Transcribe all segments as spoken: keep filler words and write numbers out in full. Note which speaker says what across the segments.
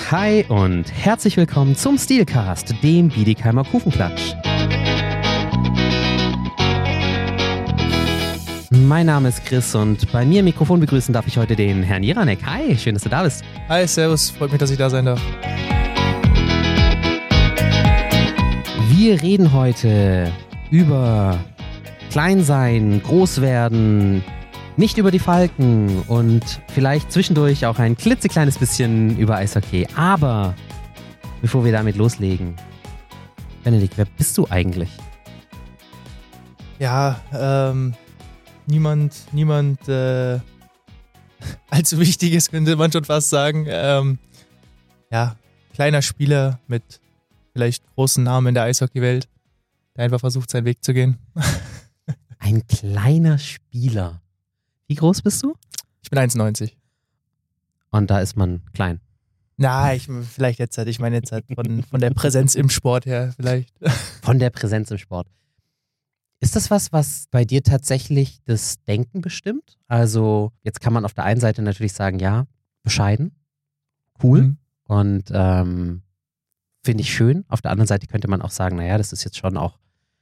Speaker 1: Hi und herzlich willkommen zum Steelcast, dem Biedigheimer Kufenklatsch. Mein Name ist Chris und bei mir im Mikrofon begrüßen darf ich heute den Herrn Jiranek. Hi, schön, dass du da bist.
Speaker 2: Hi, servus, freut mich, dass ich da sein darf.
Speaker 1: Wir reden heute über Kleinsein, Großwerden, nicht über die Falken und vielleicht zwischendurch auch ein klitzekleines bisschen über Eishockey. Aber bevor wir damit loslegen, Benedikt, wer bist du eigentlich?
Speaker 2: Ja, ähm, niemand, niemand äh, allzu Wichtiges, könnte man schon fast sagen. Ähm, ja, kleiner Spieler mit vielleicht großen Namen in der Eishockeywelt, der einfach versucht, seinen Weg zu gehen.
Speaker 1: Ein kleiner Spieler. Wie groß bist du?
Speaker 2: Ich bin eins neunzig.
Speaker 1: Und da ist man klein.
Speaker 2: Na, ich vielleicht jetzt halt, ich meine jetzt halt von, von der Präsenz im Sport her vielleicht.
Speaker 1: Von der Präsenz im Sport. Ist das was, was bei dir tatsächlich das Denken bestimmt? Also jetzt kann man auf der einen Seite natürlich sagen, ja, bescheiden, cool
Speaker 2: Mhm.
Speaker 1: und ähm, finde ich schön. Auf der anderen Seite könnte man auch sagen, naja, das ist jetzt schon auch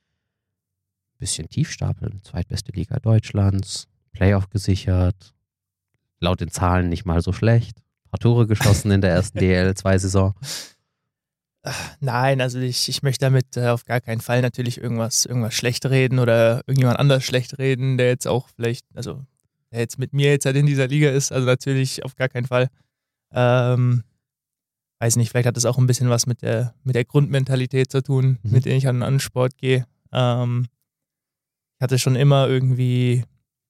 Speaker 1: ein bisschen Tiefstapeln. Zweitbeste Liga Deutschlands, Playoff gesichert, laut den Zahlen nicht mal so schlecht. Ein paar Tore geschossen in der ersten D L zwei Saison.
Speaker 2: Nein, also ich, ich möchte damit äh, auf gar keinen Fall natürlich irgendwas, irgendwas schlecht reden oder irgendjemand anders schlecht reden, der jetzt auch vielleicht, also der jetzt mit mir jetzt halt in dieser Liga ist, also natürlich auf gar keinen Fall. Ähm, weiß nicht, vielleicht hat das auch ein bisschen was mit der, mit der Grundmentalität zu tun,
Speaker 1: Mhm.
Speaker 2: mit der ich an, an Sport gehe. Ähm, ich hatte schon immer irgendwie,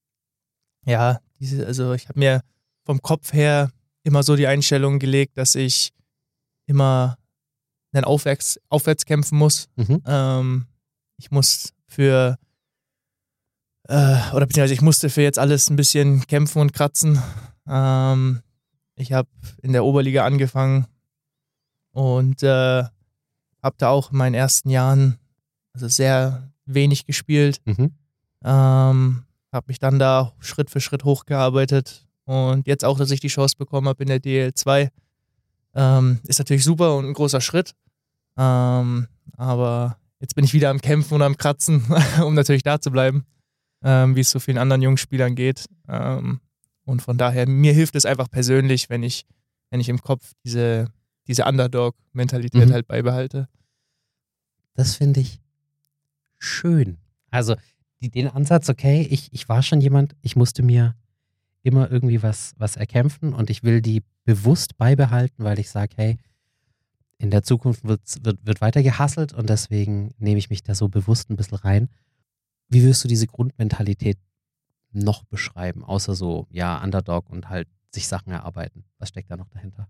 Speaker 2: ja, diese, also ich habe mir vom Kopf her immer so die Einstellung gelegt, dass ich immer dann aufwärts, aufwärts kämpfen muss.
Speaker 1: Mhm.
Speaker 2: Ähm, ich muss für, äh, oder beziehungsweise ich musste für jetzt alles ein bisschen kämpfen und kratzen. Ähm, ich habe in der Oberliga angefangen und äh, habe da auch in meinen ersten Jahren also sehr wenig gespielt.
Speaker 1: Mhm.
Speaker 2: Ähm, habe mich dann da Schritt für Schritt hochgearbeitet und jetzt auch, dass ich die Chance bekommen habe in der D L zwei, ähm, ist natürlich super und ein großer Schritt. Ähm, aber jetzt bin ich wieder am Kämpfen und am Kratzen, um natürlich da zu bleiben, ähm, wie es so vielen anderen jungen Spielern geht. Ähm, und von daher, mir hilft es einfach persönlich, wenn ich, wenn ich im Kopf diese, diese Underdog-Mentalität
Speaker 1: Mhm.
Speaker 2: halt beibehalte.
Speaker 1: Das finde ich schön. Also die, den Ansatz, okay, ich, ich war schon jemand, ich musste mir immer irgendwie was, was erkämpfen und ich will die bewusst beibehalten, weil ich sage, hey, in der Zukunft wird's, wird, wird weiter gehustelt und deswegen nehme ich mich da so bewusst ein bisschen rein. Wie würdest du diese Grundmentalität noch beschreiben, außer so, ja, Underdog und halt sich Sachen erarbeiten? Was steckt da noch dahinter?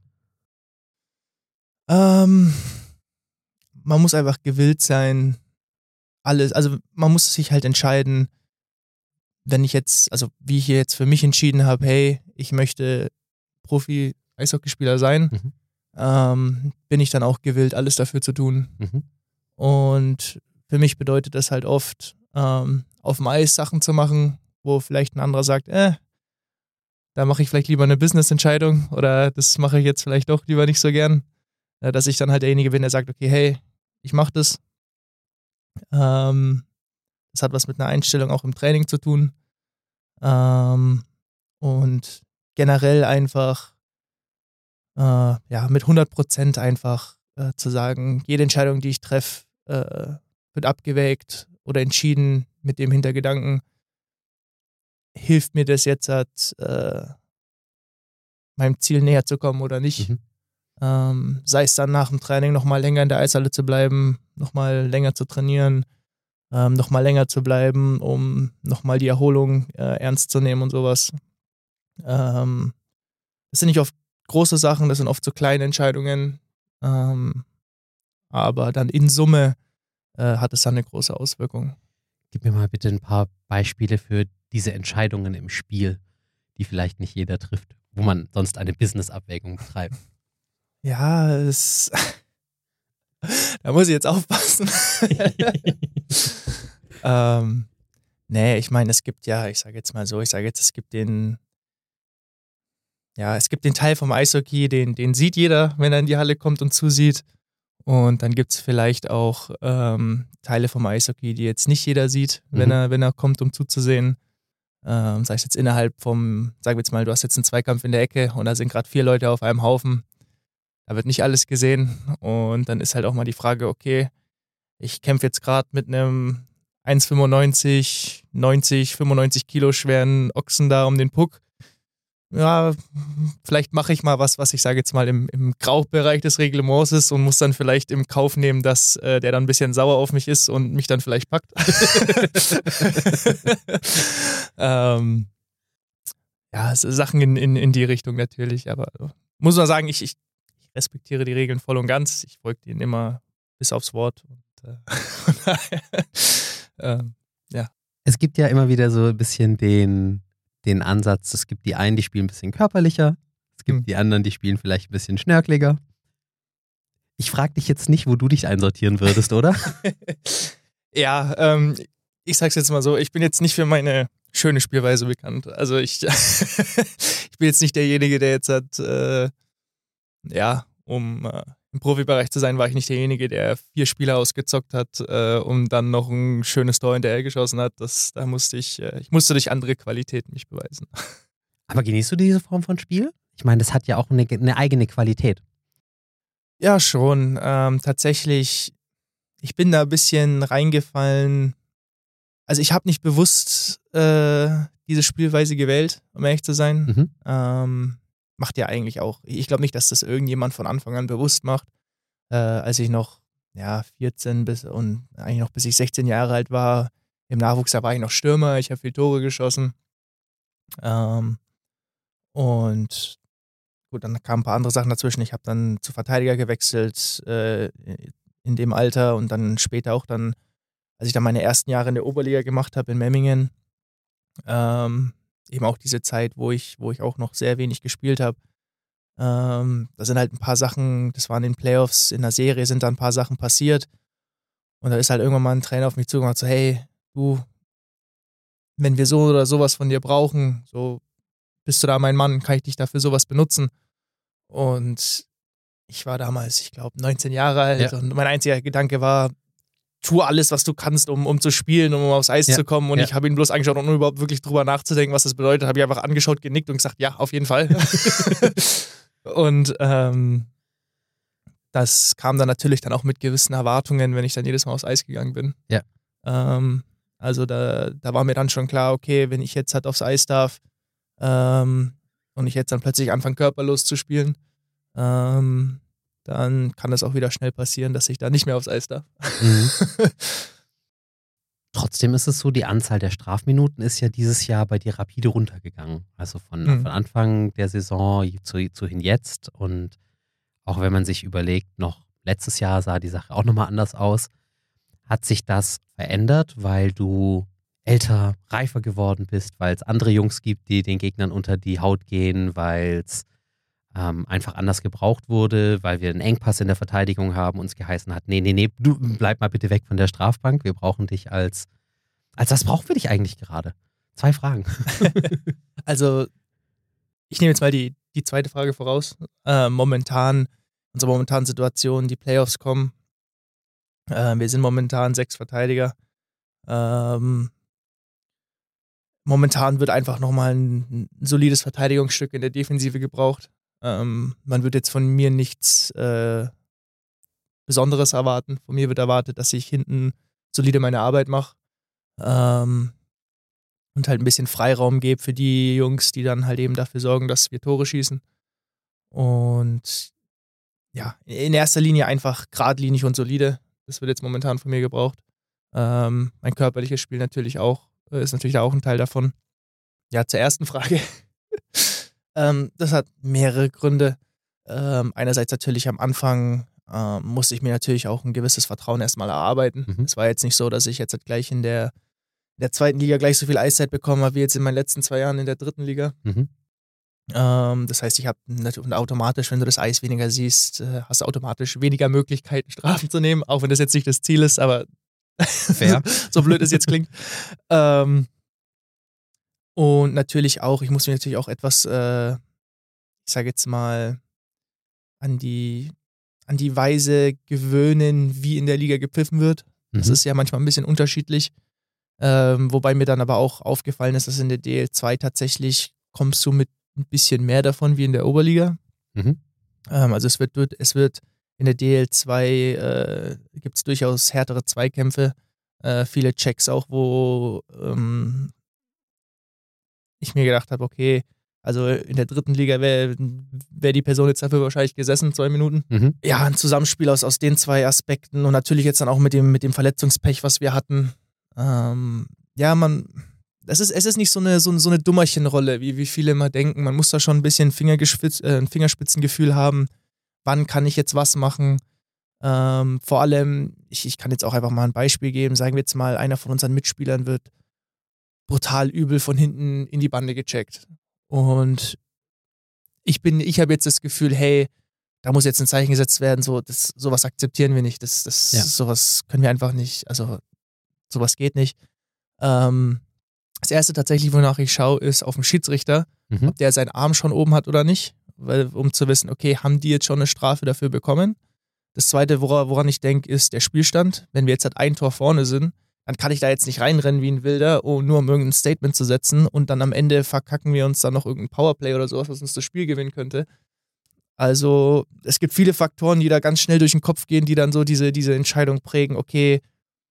Speaker 2: Ähm, man muss einfach gewillt sein, alles, also man muss sich halt entscheiden, wenn ich jetzt, also wie ich hier jetzt für mich entschieden habe, hey, ich möchte Profi-Eishockeyspieler sein,
Speaker 1: Mhm.
Speaker 2: ähm, bin ich dann auch gewillt, alles dafür zu tun.
Speaker 1: Mhm.
Speaker 2: Und für mich bedeutet das halt oft, ähm, auf dem Eis Sachen zu machen, wo vielleicht ein anderer sagt, äh, da mache ich vielleicht lieber eine Business-Entscheidung oder das mache ich jetzt vielleicht doch lieber nicht so gern. Äh, dass ich dann halt derjenige bin, der sagt, okay, hey, ich mache das. Ähm, das hat was mit einer Einstellung auch im Training zu tun. Ähm, und generell einfach äh, ja, mit hundert Prozent einfach äh, zu sagen, jede Entscheidung, die ich treffe, äh, wird abgewägt oder entschieden mit dem Hintergedanken, hilft mir das jetzt, halt, äh, meinem Ziel näher zu kommen oder nicht.
Speaker 1: Mhm.
Speaker 2: Ähm, sei es dann nach dem Training nochmal länger in der Eishalle zu bleiben, nochmal länger zu trainieren, ähm, nochmal länger zu bleiben, um nochmal die Erholung äh, ernst zu nehmen und sowas. Ähm, das sind nicht oft große Sachen, das sind oft so kleine Entscheidungen, ähm, aber dann in Summe äh, hat es dann eine große Auswirkung.
Speaker 1: Gib mir mal bitte ein paar Beispiele für diese Entscheidungen im Spiel, die vielleicht nicht jeder trifft, wo man sonst eine Business-Abwägung betreibt.
Speaker 2: Ja, es da muss ich jetzt aufpassen. ähm, nee, ich meine, es gibt ja, ich sage jetzt mal so, ich sage jetzt, es gibt den ja, es gibt den Teil vom Eishockey, den, den sieht jeder, wenn er in die Halle kommt und zusieht. Und dann gibt es vielleicht auch ähm, Teile vom Eishockey, die jetzt nicht jeder sieht, wenn,
Speaker 1: Mhm.
Speaker 2: er, wenn er kommt, um zuzusehen. Ähm, sei es jetzt innerhalb vom, sagen wir jetzt mal, du hast jetzt einen Zweikampf in der Ecke und da sind gerade vier Leute auf einem Haufen. Da wird nicht alles gesehen. Und dann ist halt auch mal die Frage, okay, ich kämpfe jetzt gerade mit einem eins Komma fünfundneunzig, neunzig, fünfundneunzig Kilo schweren Ochsen da um den Puck. Ja, vielleicht mache ich mal was, was ich sage jetzt mal im, im Graubereich des Reglements ist und muss dann vielleicht im Kauf nehmen, dass äh, der dann ein bisschen sauer auf mich ist und mich dann vielleicht packt. ähm, ja, es sind Sachen in, in, in die Richtung natürlich, aber muss man sagen, ich, ich respektiere die Regeln voll und ganz. Ich folge denen immer bis aufs Wort. Und, äh, von daher, ähm, ja.
Speaker 1: Es gibt ja immer wieder so ein bisschen den, den Ansatz, es gibt die einen, die spielen ein bisschen körperlicher, es gibt
Speaker 2: Hm.
Speaker 1: die anderen, die spielen vielleicht ein bisschen schnörkeliger. Ich frage dich jetzt nicht, wo du dich einsortieren würdest, oder?
Speaker 2: Ja, ähm, ich sag's jetzt mal so, ich bin jetzt nicht für meine schöne Spielweise bekannt. Also ich, ich bin jetzt nicht derjenige, der jetzt hat, äh, ja, um äh, im Profibereich zu sein, war ich nicht derjenige, der vier Spieler ausgezockt hat, äh, und dann noch ein schönes Tor hinterher geschossen hat. Das, da musste ich, äh, ich musste durch andere Qualitäten mich beweisen.
Speaker 1: Aber genießt du diese Form von Spiel? Ich meine, das hat ja auch eine, eine eigene Qualität.
Speaker 2: Ja, schon. Ähm, tatsächlich, ich bin da ein bisschen reingefallen. Also ich habe nicht bewusst äh, diese Spielweise gewählt, um ehrlich zu sein.
Speaker 1: Mhm.
Speaker 2: Ähm, macht ja eigentlich auch. Ich glaube nicht, dass das irgendjemand von Anfang an bewusst macht. Äh, als ich noch ja, vierzehn bis und eigentlich noch bis ich sechzehn Jahre alt war, im Nachwuchs, da war ich noch Stürmer, ich habe viele Tore geschossen. Ähm, und gut, dann kamen ein paar andere Sachen dazwischen. Ich habe dann zu Verteidiger gewechselt äh, in dem Alter und dann später auch dann, als ich dann meine ersten Jahre in der Oberliga gemacht habe in Memmingen, ähm, eben auch diese Zeit, wo ich, wo ich auch noch sehr wenig gespielt habe. Ähm, da sind halt ein paar Sachen, das waren in den Playoffs, in der Serie sind da ein paar Sachen passiert. Und da ist halt irgendwann mal ein Trainer auf mich zugekommen und hat so, hey, du, wenn wir so oder sowas von dir brauchen, so bist du da mein Mann, kann ich dich dafür sowas benutzen? Und ich war damals, ich glaube, neunzehn Jahre alt
Speaker 1: Ja.
Speaker 2: und mein einziger Gedanke war, tu alles, was du kannst, um, um zu spielen, um aufs Eis
Speaker 1: Ja.
Speaker 2: zu kommen. Und
Speaker 1: Ja.
Speaker 2: ich habe ihn bloß angeschaut, ohne überhaupt wirklich drüber nachzudenken, was das bedeutet. Habe ich einfach angeschaut, genickt und gesagt, ja, auf jeden Fall. Und ähm, das kam dann natürlich dann auch mit gewissen Erwartungen, wenn ich dann jedes Mal aufs Eis gegangen bin.
Speaker 1: Ja.
Speaker 2: Ähm, also da, da war mir dann schon klar, okay, wenn ich jetzt halt aufs Eis darf ähm, und ich jetzt dann plötzlich anfange, körperlos zu spielen, ähm, dann kann es auch wieder schnell passieren, dass ich da nicht mehr aufs Eis darf.
Speaker 1: Mhm. Trotzdem ist es so, die Anzahl der Strafminuten ist ja dieses Jahr bei dir rapide runtergegangen. Also von,
Speaker 2: Mhm.
Speaker 1: von Anfang der Saison zu, zu hin jetzt. Und auch wenn man sich überlegt, noch letztes Jahr sah die Sache auch nochmal anders aus. Hat sich das verändert, weil du älter, reifer geworden bist, weil es andere Jungs gibt, die den Gegnern unter die Haut gehen, weil es ähm, einfach anders gebraucht wurde, weil wir einen Engpass in der Verteidigung haben, uns geheißen hat, nee, nee, nee, du bleib mal bitte weg von der Strafbank, wir brauchen dich als, als was brauchen wir dich eigentlich gerade? Zwei Fragen.
Speaker 2: Also, ich nehme jetzt mal die, die zweite Frage voraus. Äh, momentan, unsere momentanen Situation, die Playoffs kommen. Äh, wir sind momentan sechs Verteidiger. Ähm, momentan wird einfach nochmal ein, ein solides Verteidigungsstück in der Defensive gebraucht. Ähm, man wird jetzt von mir nichts äh, Besonderes erwarten. Von mir wird erwartet, dass ich hinten solide meine Arbeit mache. Ähm, und halt ein bisschen Freiraum gebe für die Jungs, die dann halt eben dafür sorgen, dass wir Tore schießen. Und ja, in erster Linie einfach geradlinig und solide. Das wird jetzt momentan von mir gebraucht. Ähm, mein körperliches Spiel natürlich auch, ist natürlich auch ein Teil davon. Ja, zur ersten Frage. ähm, das hat mehrere Gründe. Ähm, einerseits natürlich am Anfang ähm, musste ich mir natürlich auch ein gewisses Vertrauen erstmal erarbeiten.
Speaker 1: Mhm.
Speaker 2: Es war jetzt nicht so, dass ich jetzt halt gleich in der, in der zweiten Liga gleich so viel Eiszeit bekommen habe, wie jetzt in meinen letzten zwei Jahren in der dritten Liga.
Speaker 1: Mhm.
Speaker 2: Ähm, das heißt, ich habe natürlich automatisch, wenn du das Eis weniger siehst, äh, hast du automatisch weniger Möglichkeiten, Strafen zu nehmen, auch wenn das jetzt nicht das Ziel ist, aber
Speaker 1: Fair.
Speaker 2: so blöd es jetzt klingt. Ähm, und natürlich auch, ich muss mich natürlich auch etwas äh, ich sage jetzt mal, an die, an die Weise gewöhnen, wie in der Liga gepfiffen wird. Das
Speaker 1: Mhm.
Speaker 2: ist ja manchmal ein bisschen unterschiedlich. Ähm, wobei mir dann aber auch aufgefallen ist, dass in der D L zwei tatsächlich kommst du mit ein bisschen mehr davon wie in der Oberliga.
Speaker 1: Mhm.
Speaker 2: Ähm, also es wird, es wird in der D L zwei äh, gibt es durchaus härtere Zweikämpfe, äh, viele Checks auch, wo ähm, ich mir gedacht habe, okay, also in der dritten Liga wäre wär die Person jetzt dafür wahrscheinlich gesessen, zwei Minuten.
Speaker 1: Mhm.
Speaker 2: Ja, ein Zusammenspiel aus, aus den zwei Aspekten und natürlich jetzt dann auch mit dem, mit dem Verletzungspech, was wir hatten. Ähm, ja, man, es ist, es ist nicht so eine, so, so eine Dummerchenrolle, wie, wie viele immer denken. Man muss da schon ein bisschen Fingergespitz, äh, ein Fingerspitzengefühl haben. Wann kann ich jetzt was machen? Ähm, vor allem, ich, ich kann jetzt auch einfach mal ein Beispiel geben. Sagen wir jetzt mal, einer von unseren Mitspielern wird brutal übel von hinten in die Bande gecheckt. Und ich bin, ich habe jetzt das Gefühl, hey, da muss jetzt ein Zeichen gesetzt werden, so, das, sowas akzeptieren wir nicht. Das, das,
Speaker 1: Ja.
Speaker 2: sowas können wir einfach nicht, also sowas geht nicht. Ähm, das erste tatsächlich, wonach ich schaue, ist auf den Schiedsrichter,
Speaker 1: Mhm.
Speaker 2: ob der seinen Arm schon oben hat oder nicht, weil, um zu wissen, okay, haben die jetzt schon eine Strafe dafür bekommen? Das zweite, woran, woran ich denke, ist der Spielstand. Wenn wir jetzt halt ein Tor vorne sind, dann kann ich da jetzt nicht reinrennen wie ein Wilder, oh, nur um irgendein Statement zu setzen und dann am Ende verkacken wir uns dann noch irgendein Powerplay oder sowas, was uns das Spiel gewinnen könnte. Also es gibt viele Faktoren, die da ganz schnell durch den Kopf gehen, die dann so diese, diese Entscheidung prägen, okay,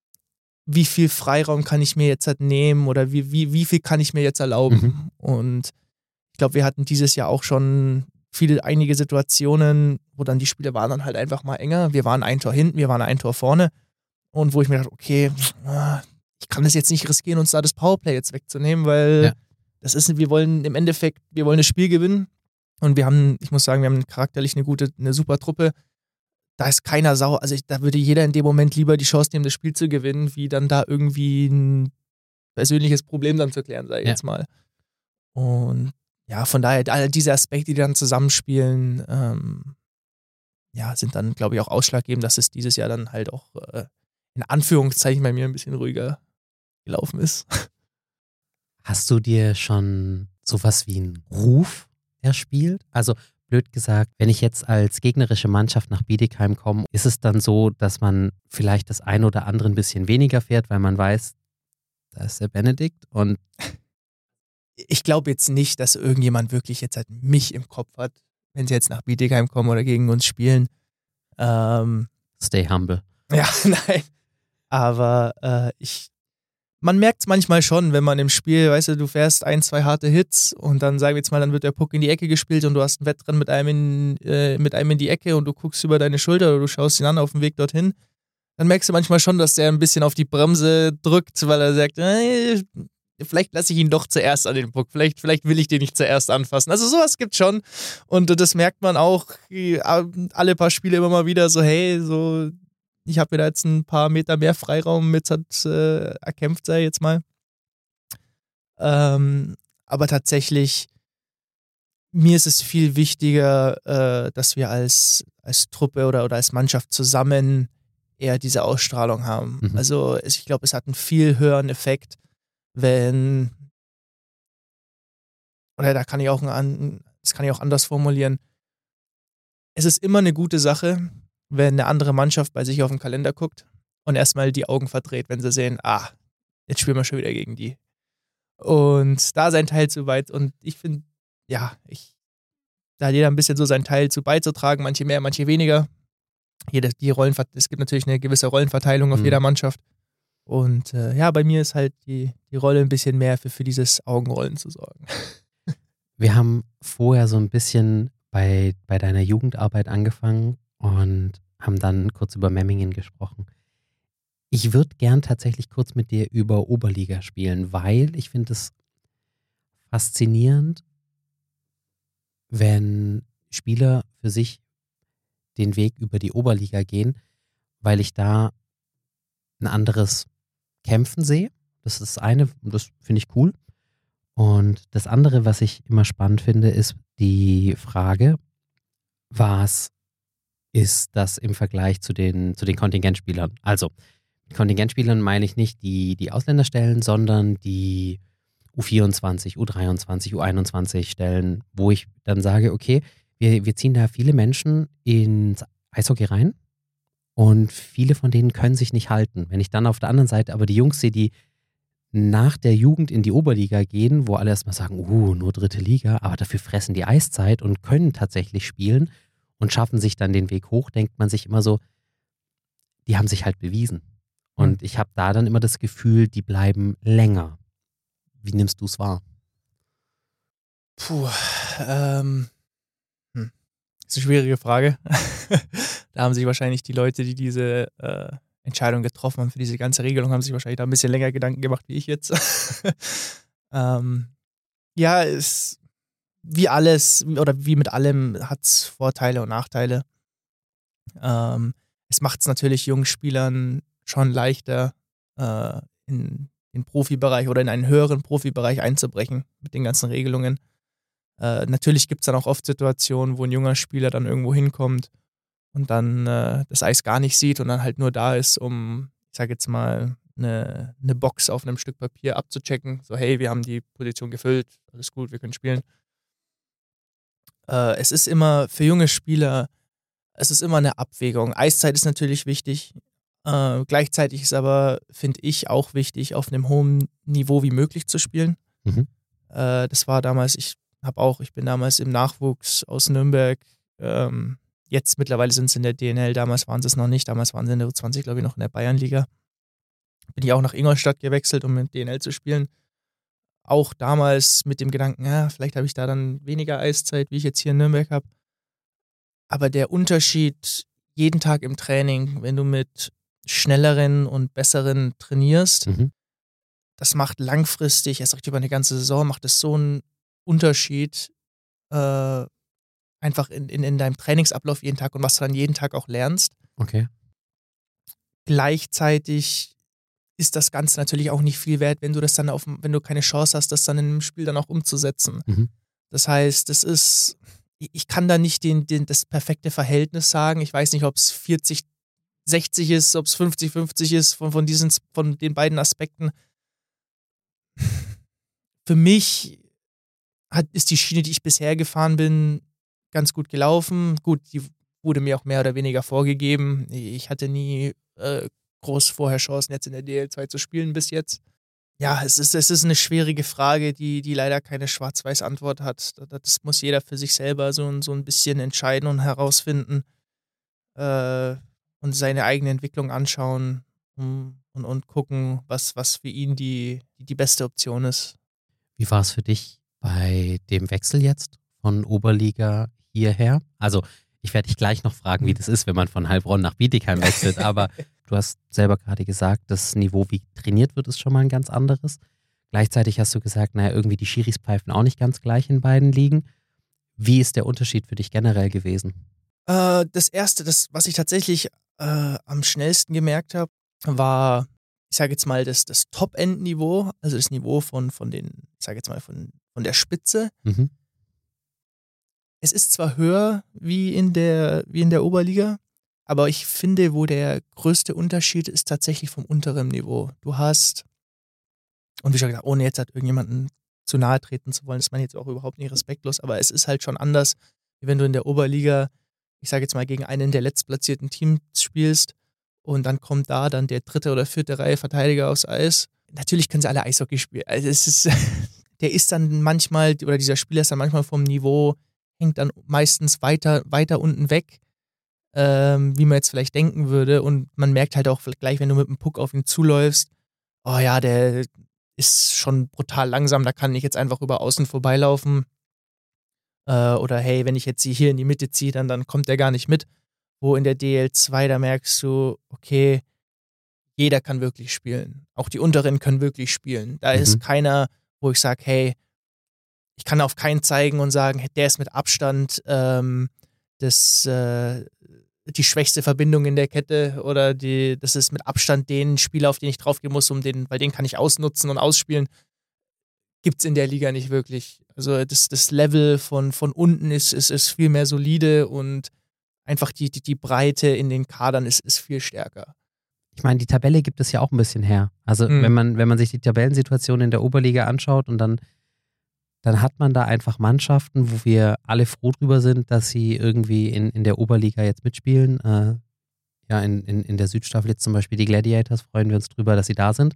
Speaker 2: wie viel Freiraum kann ich mir jetzt halt nehmen oder wie, wie, wie viel kann ich mir jetzt erlauben?
Speaker 1: Mhm.
Speaker 2: Und ich glaube, wir hatten dieses Jahr auch schon viele, einige Situationen, wo dann die Spiele waren dann halt einfach mal enger. Wir waren ein Tor hinten, wir waren ein Tor vorne. Und wo ich mir dachte, okay, ich kann das jetzt nicht riskieren, uns da das Powerplay jetzt wegzunehmen, weil
Speaker 1: Ja.
Speaker 2: das ist, wir wollen im Endeffekt, wir wollen das Spiel gewinnen. Und wir haben, ich muss sagen, wir haben charakterlich eine gute, eine super Truppe. Da ist keiner sauer. Also ich, da würde jeder in dem Moment lieber die Chance nehmen, das Spiel zu gewinnen, wie dann da irgendwie ein persönliches Problem dann zu klären, sage ich
Speaker 1: Ja.
Speaker 2: jetzt mal. Und ja, von daher, all diese Aspekte, die dann zusammenspielen, ähm, ja, sind dann, glaube ich, auch ausschlaggebend, dass es dieses Jahr dann halt auch äh, in Anführungszeichen bei mir ein bisschen ruhiger gelaufen ist.
Speaker 1: Hast du dir schon sowas wie einen Ruf erspielt? Also blöd gesagt, wenn ich jetzt als gegnerische Mannschaft nach Bietigheim komme, ist es dann so, dass man vielleicht das ein oder andere ein bisschen weniger fährt, weil man weiß, da ist der Benedikt und
Speaker 2: Ich glaube jetzt nicht, dass irgendjemand wirklich jetzt halt mich im Kopf hat, wenn sie jetzt nach Bietigheim kommen oder gegen uns spielen. Ähm,
Speaker 1: stay humble.
Speaker 2: ja, nein. Aber äh, ich, man merkt es manchmal schon, wenn man im Spiel, weißt du, du fährst ein, zwei harte Hits und dann sagen wir jetzt mal, dann wird der Puck in die Ecke gespielt und du hast ein Wettrennen mit einem in, äh, mit einem in die Ecke und du guckst über deine Schulter oder du schaust ihn an auf dem Weg dorthin. Dann merkst du manchmal schon, dass der ein bisschen auf die Bremse drückt, weil er sagt, äh, vielleicht lasse ich ihn doch zuerst an den Puck, vielleicht, vielleicht will ich den nicht zuerst anfassen. Also sowas gibt's schon und das merkt man auch alle paar Spiele immer mal wieder so, hey, so ich habe mir da jetzt ein paar Meter mehr Freiraum mit hat, äh, erkämpft, sei jetzt mal. Ähm, aber tatsächlich, mir ist es viel wichtiger, äh, dass wir als, als Truppe oder, oder als Mannschaft zusammen eher diese Ausstrahlung haben.
Speaker 1: Mhm.
Speaker 2: Also ich glaube, es hat einen viel höheren Effekt, wenn, oder da kann ich auch, ein, das kann ich auch anders formulieren. Es ist immer eine gute Sache, wenn eine andere Mannschaft bei sich auf den Kalender guckt und erstmal die Augen verdreht, wenn sie sehen, ah, jetzt spielen wir schon wieder gegen die. Und da sein Teil zu weit. Und ich finde, ja, ich, da hat jeder ein bisschen so seinen Teil zu beizutragen, manche mehr, manche weniger. Jede, die Rollen, es gibt natürlich eine gewisse Rollenverteilung auf
Speaker 1: Mhm.
Speaker 2: jeder Mannschaft. Und äh, ja, bei mir ist halt die, die Rolle ein bisschen mehr für, für dieses Augenrollen zu sorgen.
Speaker 1: Wir haben vorher so ein bisschen bei, bei deiner Jugendarbeit angefangen und haben dann kurz über Memmingen gesprochen. Ich würde gern tatsächlich kurz mit dir über Oberliga spielen, weil ich finde es faszinierend, wenn Spieler für sich den Weg über die Oberliga gehen, weil ich da ein anderes Kämpfen sehe. Das ist das eine, und das finde ich cool. Und das andere, was ich immer spannend finde, ist die Frage, was ist das im Vergleich zu den, zu den Kontingentspielern? Also, mit Kontingentspielern meine ich nicht die, die Ausländerstellen, sondern die U vierundzwanzig, U dreiundzwanzig, U einundzwanzig stellen, wo ich dann sage, okay, wir, wir ziehen da viele Menschen ins Eishockey rein und viele von denen können sich nicht halten. Wenn ich dann auf der anderen Seite aber die Jungs sehe, die nach der Jugend in die Oberliga gehen, wo alle erstmal sagen, uh, nur dritte Liga, aber dafür fressen die Eiszeit und können tatsächlich spielen und schaffen sich dann den Weg hoch, denkt man sich immer so, die haben sich halt bewiesen. Und ich habe da dann immer das Gefühl, die bleiben länger. Wie nimmst du es wahr?
Speaker 2: Puh, ähm, hm. Das ist eine schwierige Frage. Da haben sich wahrscheinlich die Leute, die diese äh, Entscheidung getroffen haben für diese ganze Regelung, haben sich wahrscheinlich da ein bisschen länger Gedanken gemacht, wie ich jetzt. ähm, ja, es, wie alles oder wie mit allem hat es Vorteile und Nachteile. Ähm, es macht es natürlich jungen Spielern schon leichter, äh, in den Profibereich oder in einen höheren Profibereich einzubrechen mit den ganzen Regelungen. Äh, natürlich gibt es dann auch oft Situationen, wo ein junger Spieler dann irgendwo hinkommt und dann äh, das Eis gar nicht sieht und dann halt nur da ist, um, ich sag jetzt mal, eine, eine Box auf einem Stück Papier abzuchecken. So, hey, wir haben die Position gefüllt, alles gut, wir können spielen. Äh, es ist immer für junge Spieler, es ist immer eine Abwägung. Eiszeit ist natürlich wichtig. Äh, gleichzeitig ist aber, finde ich, auch wichtig, auf einem hohen Niveau wie möglich zu spielen.
Speaker 1: Mhm.
Speaker 2: Äh, das war damals, ich habe auch, ich bin damals im Nachwuchs aus Nürnberg. Ähm, jetzt mittlerweile sind sie in der D N L, damals waren sie es noch nicht. Damals waren sie in der U zwanzig, glaube ich, noch in der Bayernliga. Bin ich auch nach Ingolstadt gewechselt, um mit D N L zu spielen. Auch damals mit dem Gedanken, ja, vielleicht habe ich da dann weniger Eiszeit, wie ich jetzt hier in Nürnberg habe. Aber der Unterschied jeden Tag im Training, wenn du mit schnelleren und besseren trainierst,
Speaker 1: Mhm.
Speaker 2: das macht langfristig, erst recht über eine ganze Saison, macht es so einen Unterschied äh, einfach in, in, in deinem Trainingsablauf jeden Tag und was du dann jeden Tag auch lernst.
Speaker 1: Okay.
Speaker 2: Gleichzeitig ist das Ganze natürlich auch nicht viel wert, wenn du das dann auf, wenn du keine Chance hast, das dann in einem Spiel dann auch umzusetzen.
Speaker 1: Mhm.
Speaker 2: Das heißt, das ist, ich kann da nicht den, den, das perfekte Verhältnis sagen. Ich weiß nicht, ob es vierzig sechzig ist, ob es fünfzig fünfzig ist von, von, diesen, von den beiden Aspekten. Für mich hat, ist die Schiene, die ich bisher gefahren bin, ganz gut gelaufen. Gut, die wurde mir auch mehr oder weniger vorgegeben. Ich hatte nie äh, groß vorher Chancen, jetzt in der D L zwei zu spielen bis jetzt. Ja, es ist, es ist eine schwierige Frage, die, die leider keine schwarz-weiß Antwort hat. Das muss jeder für sich selber so, so ein bisschen entscheiden und herausfinden äh, und seine eigene Entwicklung anschauen und, und, und gucken, was, was für ihn die, die beste Option ist.
Speaker 1: Wie war es für dich bei dem Wechsel jetzt von Oberliga hierher? Also ich werde dich gleich noch fragen, wie das ist, wenn man von Heilbronn nach Bietigheim wechselt, aber du hast selber gerade gesagt, das Niveau, wie trainiert wird, ist schon mal ein ganz anderes. Gleichzeitig hast du gesagt, naja, irgendwie die Schiris pfeifen auch nicht ganz gleich in beiden Ligen. Wie ist der Unterschied für dich generell gewesen?
Speaker 2: Äh, das Erste, das, was ich tatsächlich äh, am schnellsten gemerkt habe, war, ich sage jetzt mal, das, das Top-End-Niveau, also das Niveau von, von den, ich sage jetzt mal, von, von der Spitze.
Speaker 1: Mhm.
Speaker 2: Es ist zwar höher wie in der, wie in der Oberliga, aber ich finde, wo der größte Unterschied ist tatsächlich vom unteren Niveau. Du hast, und wie schon gesagt, ohne jetzt halt irgendjemanden zu nahe treten zu wollen, ist man jetzt auch überhaupt nicht respektlos, aber es ist halt schon anders, wie wenn du in der Oberliga, ich sage jetzt mal, gegen einen der letztplatzierten Teams spielst und dann kommt da dann der dritte oder vierte Reihe Verteidiger aufs Eis. Natürlich können sie alle Eishockey spielen. Also es ist, der ist dann manchmal, oder dieser Spieler ist dann manchmal vom Niveau, hängt dann meistens weiter, weiter unten weg, ähm, wie man jetzt vielleicht denken würde. Und man merkt halt auch gleich, wenn du mit dem Puck auf ihn zuläufst, oh ja, der ist schon brutal langsam, da kann ich jetzt einfach über außen vorbeilaufen. Äh, oder hey, wenn ich jetzt sie hier in die Mitte ziehe, dann, dann kommt der gar nicht mit. Wo in der D L zwei, da merkst du, okay, jeder kann wirklich spielen. Auch die Unteren können wirklich spielen. Da
Speaker 1: Mhm.
Speaker 2: ist keiner, wo ich sage, hey, ich kann auf keinen zeigen und sagen, der ist mit Abstand ähm, das, äh, die schwächste Verbindung in der Kette oder die, das ist mit Abstand den Spieler, auf den ich draufgehen muss, um den, weil den kann ich ausnutzen und ausspielen. Gibt es in der Liga nicht wirklich. Also das, das Level von, von unten ist, ist, ist viel mehr solide und einfach die, die, die Breite in den Kadern ist, ist viel stärker.
Speaker 1: ich meine, die Tabelle gibt es ja auch ein bisschen her. Also
Speaker 2: Mhm.
Speaker 1: wenn man, wenn man sich die Tabellensituation in der Oberliga anschaut und dann, dann hat man da einfach Mannschaften, wo wir alle froh drüber sind, dass sie irgendwie in, in der Oberliga jetzt mitspielen. Äh, ja, in, in, in der Südstaffel jetzt zum Beispiel die Gladiators, freuen wir uns drüber, dass sie da sind.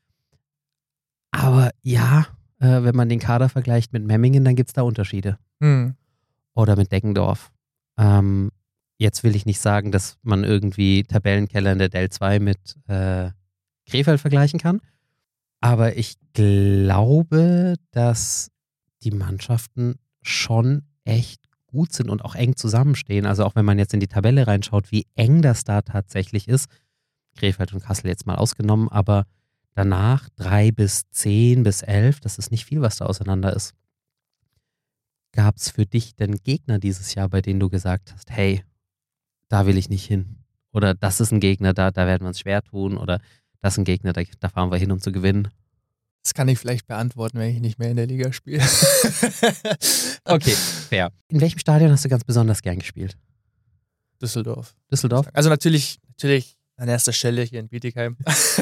Speaker 1: Aber ja, äh, wenn man den Kader vergleicht mit Memmingen, dann gibt es da Unterschiede.
Speaker 2: Mhm.
Speaker 1: Oder mit Deggendorf. Ähm, jetzt will ich nicht sagen, dass man irgendwie Tabellenkeller in der D E L zwei mit äh, Krefeld vergleichen kann. Aber ich glaube, dass die Mannschaften schon echt gut sind und auch eng zusammenstehen. Also auch wenn man jetzt in die Tabelle reinschaut, wie eng das da tatsächlich ist. Krefeld und Kassel jetzt mal ausgenommen, aber danach drei bis zehn bis elf, das ist nicht viel, was da auseinander ist. Gab es für dich denn Gegner dieses Jahr, bei denen du gesagt hast, hey, da will ich nicht hin? Oder das ist ein Gegner, da, da werden wir uns schwer tun? Oder das ist ein Gegner, da, da fahren wir hin, um zu gewinnen?
Speaker 2: Das kann ich vielleicht beantworten, wenn ich nicht mehr in der Liga spiele.
Speaker 1: Okay, fair. In welchem Stadion hast du ganz besonders gern gespielt?
Speaker 2: Düsseldorf.
Speaker 1: Düsseldorf?
Speaker 2: Also natürlich, natürlich an erster Stelle hier in Bietigheim.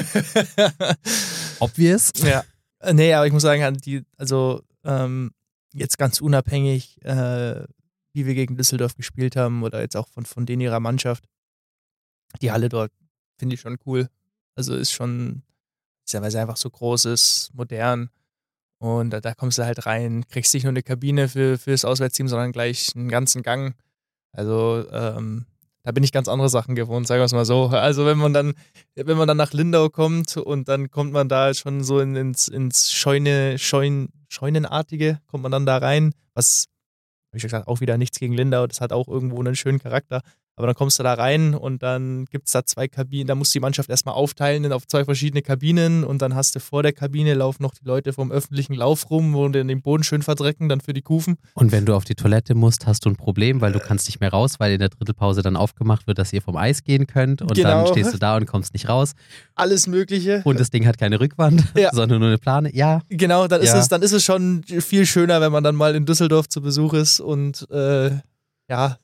Speaker 1: Obvious?
Speaker 2: Ja. Nee, aber ich muss sagen, die, also ähm, jetzt ganz unabhängig, äh, wie wir gegen Düsseldorf gespielt haben oder jetzt auch von, von denen ihrer Mannschaft, die Halle dort finde ich schon cool. Also ist schon, ist ja, weil sie einfach so groß ist, modern und da, da kommst du halt rein, kriegst nicht nur eine Kabine für, für das Auswärtsteam, sondern gleich einen ganzen Gang. Also ähm, da bin ich ganz andere Sachen gewohnt, sagen wir es mal so. Also wenn man dann, wenn man dann nach Lindau kommt und dann kommt man da schon so in, ins, ins Scheune, Scheun, Scheunenartige, kommt man dann da rein, was, wie schon gesagt, auch wieder nichts gegen Lindau, das hat auch irgendwo einen schönen Charakter. Aber dann kommst du da rein und dann gibt es da zwei Kabinen, da muss die Mannschaft erstmal aufteilen auf zwei verschiedene Kabinen und dann hast du vor der Kabine laufen noch die Leute vom öffentlichen Lauf rum und den Boden schön verdrecken, dann für die Kufen.
Speaker 1: Und wenn du auf die Toilette musst, hast du ein Problem, weil du kannst nicht mehr raus, weil in der Drittelpause dann aufgemacht wird, dass ihr vom Eis gehen könnt und
Speaker 2: Genau.
Speaker 1: dann stehst du da und kommst nicht raus.
Speaker 2: Alles Mögliche.
Speaker 1: Und das Ding hat keine Rückwand,
Speaker 2: Ja.
Speaker 1: sondern nur eine Plane. Ja,
Speaker 2: Genau, dann ist,
Speaker 1: Ja.
Speaker 2: es, dann ist es schon viel schöner, wenn man dann mal in Düsseldorf zu Besuch ist und äh, ja,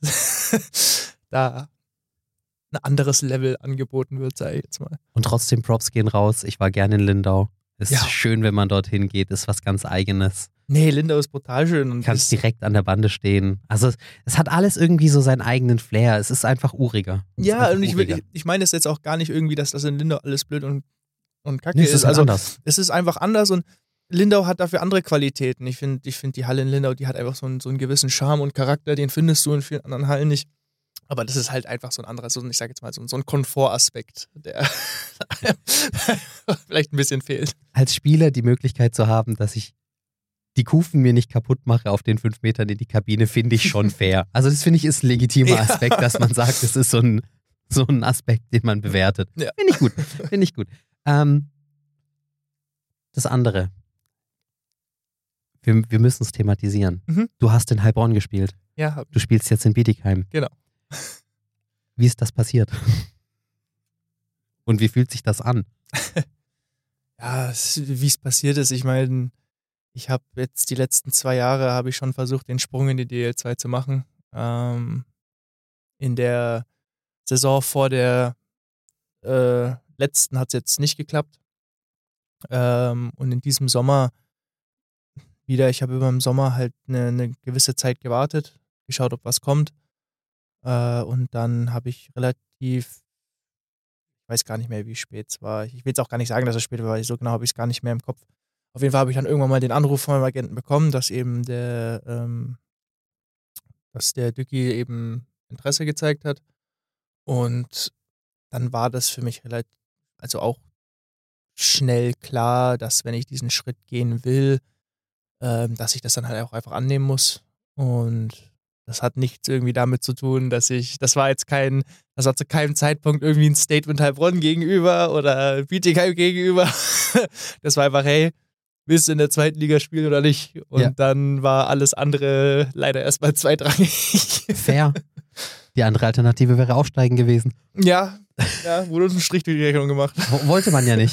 Speaker 2: da ein anderes Level angeboten wird, sage ich jetzt mal.
Speaker 1: und trotzdem Props gehen raus. Ich war gerne in Lindau. Ist
Speaker 2: Ja.
Speaker 1: schön, wenn man dorthin geht. Ist was ganz Eigenes.
Speaker 2: Nee, Lindau ist brutal schön. Und
Speaker 1: Kannst
Speaker 2: ist,
Speaker 1: direkt an der Bande stehen. Also es, es hat alles irgendwie so seinen eigenen Flair. Es ist einfach uriger. Es ist
Speaker 2: ja,
Speaker 1: einfach
Speaker 2: und ich, will,
Speaker 1: uriger.
Speaker 2: ich, ich meine es jetzt auch gar nicht irgendwie, dass das in Lindau alles blöd und, und kacke
Speaker 1: Nee, es
Speaker 2: ist.
Speaker 1: ist halt
Speaker 2: Also
Speaker 1: anders.
Speaker 2: es ist einfach anders und Lindau hat dafür andere Qualitäten. Ich finde, ich find die Halle in Lindau, die hat einfach so einen, so einen gewissen Charme und Charakter, den findest du in vielen anderen Hallen nicht. Aber das ist halt einfach so ein anderer, so ein, ich sage jetzt mal, so, so ein Komfortaspekt, der vielleicht ein bisschen fehlt.
Speaker 1: Als Spieler die Möglichkeit zu haben, dass ich die Kufen mir nicht kaputt mache auf den fünf Metern in die Kabine, finde ich schon fair. Also das finde ich ist ein legitimer
Speaker 2: Ja.
Speaker 1: Aspekt, dass man sagt, das ist so ein, so ein Aspekt, den man bewertet.
Speaker 2: Ja.
Speaker 1: Finde ich gut. Finde ich gut. Ähm, das andere. Wir, wir müssen es thematisieren.
Speaker 2: Mhm.
Speaker 1: Du hast in Heilbronn gespielt.
Speaker 2: Ja, hab-
Speaker 1: Du spielst jetzt in Bietigheim.
Speaker 2: Genau.
Speaker 1: Wie ist das passiert? Und wie fühlt sich das an?
Speaker 2: ja, es- wie es passiert ist, ich meine, ich habe jetzt die letzten zwei Jahre, habe ich schon versucht, den Sprung in die D L zwei zu machen. Ähm, in der Saison vor der äh, letzten hat es jetzt nicht geklappt. Ähm, und in diesem Sommer wieder, ich habe über den Sommer halt eine, eine gewisse Zeit gewartet, geschaut, ob was kommt. Äh, und dann habe ich relativ, ich weiß gar nicht mehr, wie spät es war. Ich will jetzt auch gar nicht sagen, dass es spät war, weil so genau habe ich es gar nicht mehr im Kopf. Auf jeden Fall habe ich dann irgendwann mal den Anruf von meinem Agenten bekommen, dass eben der, ähm, dass der Dücki eben Interesse gezeigt hat. Und dann war das für mich relativ, also auch schnell klar, dass wenn ich diesen Schritt gehen will, ähm, dass ich das dann halt auch einfach annehmen muss. Und das hat nichts irgendwie damit zu tun, dass ich, das war jetzt kein, das war zu keinem Zeitpunkt irgendwie ein Statement Heilbronn gegenüber oder Bietigheim gegenüber. Das war einfach, hey, willst du in der zweiten Liga spielen oder nicht? Und
Speaker 1: Ja.
Speaker 2: dann war alles andere leider erstmal zweitrangig.
Speaker 1: Fair. Die andere Alternative wäre aufsteigen gewesen.
Speaker 2: Ja, ja, wurde uns ein Strich durch die Rechnung gemacht.
Speaker 1: Wo- Wollte man ja nicht.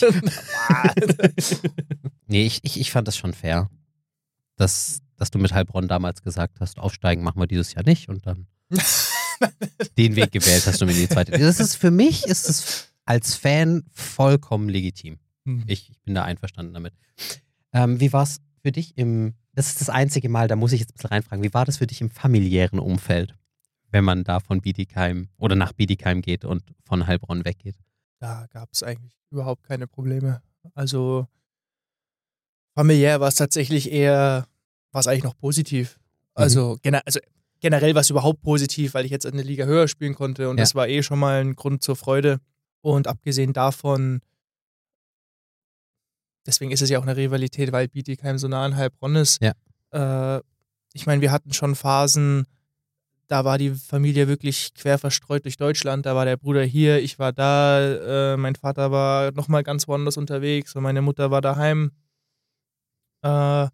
Speaker 1: Nee, ich, ich, ich fand das schon fair, dass, dass du mit Heilbronn damals gesagt hast, aufsteigen machen wir dieses Jahr nicht und dann den Weg gewählt hast, um in die zweite. Das ist für mich ist es als Fan vollkommen legitim.
Speaker 2: Mhm.
Speaker 1: Ich, ich bin da einverstanden damit. Ähm, wie war es für dich im, das ist das einzige Mal, da muss ich jetzt ein bisschen reinfragen, wie war das für dich im familiären Umfeld, wenn man da von Bietigheim oder nach Bietigheim geht und von Heilbronn weggeht?
Speaker 2: Da gab es eigentlich überhaupt keine Probleme. Also familiär war es tatsächlich eher, war es eigentlich noch positiv. Also, gener also generell war es überhaupt positiv, weil ich jetzt eine Liga höher spielen konnte und
Speaker 1: Ja.
Speaker 2: das war eh schon mal ein Grund zur Freude. Und abgesehen davon, deswegen ist es ja auch eine Rivalität, weil Bietigheim so nah an Heilbronn ist.
Speaker 1: Ja.
Speaker 2: Äh, ich meine, wir hatten schon Phasen, da war die Familie wirklich quer verstreut durch Deutschland. Da war der Bruder hier, ich war da, äh, mein Vater war nochmal ganz woanders unterwegs und meine Mutter war daheim. Äh,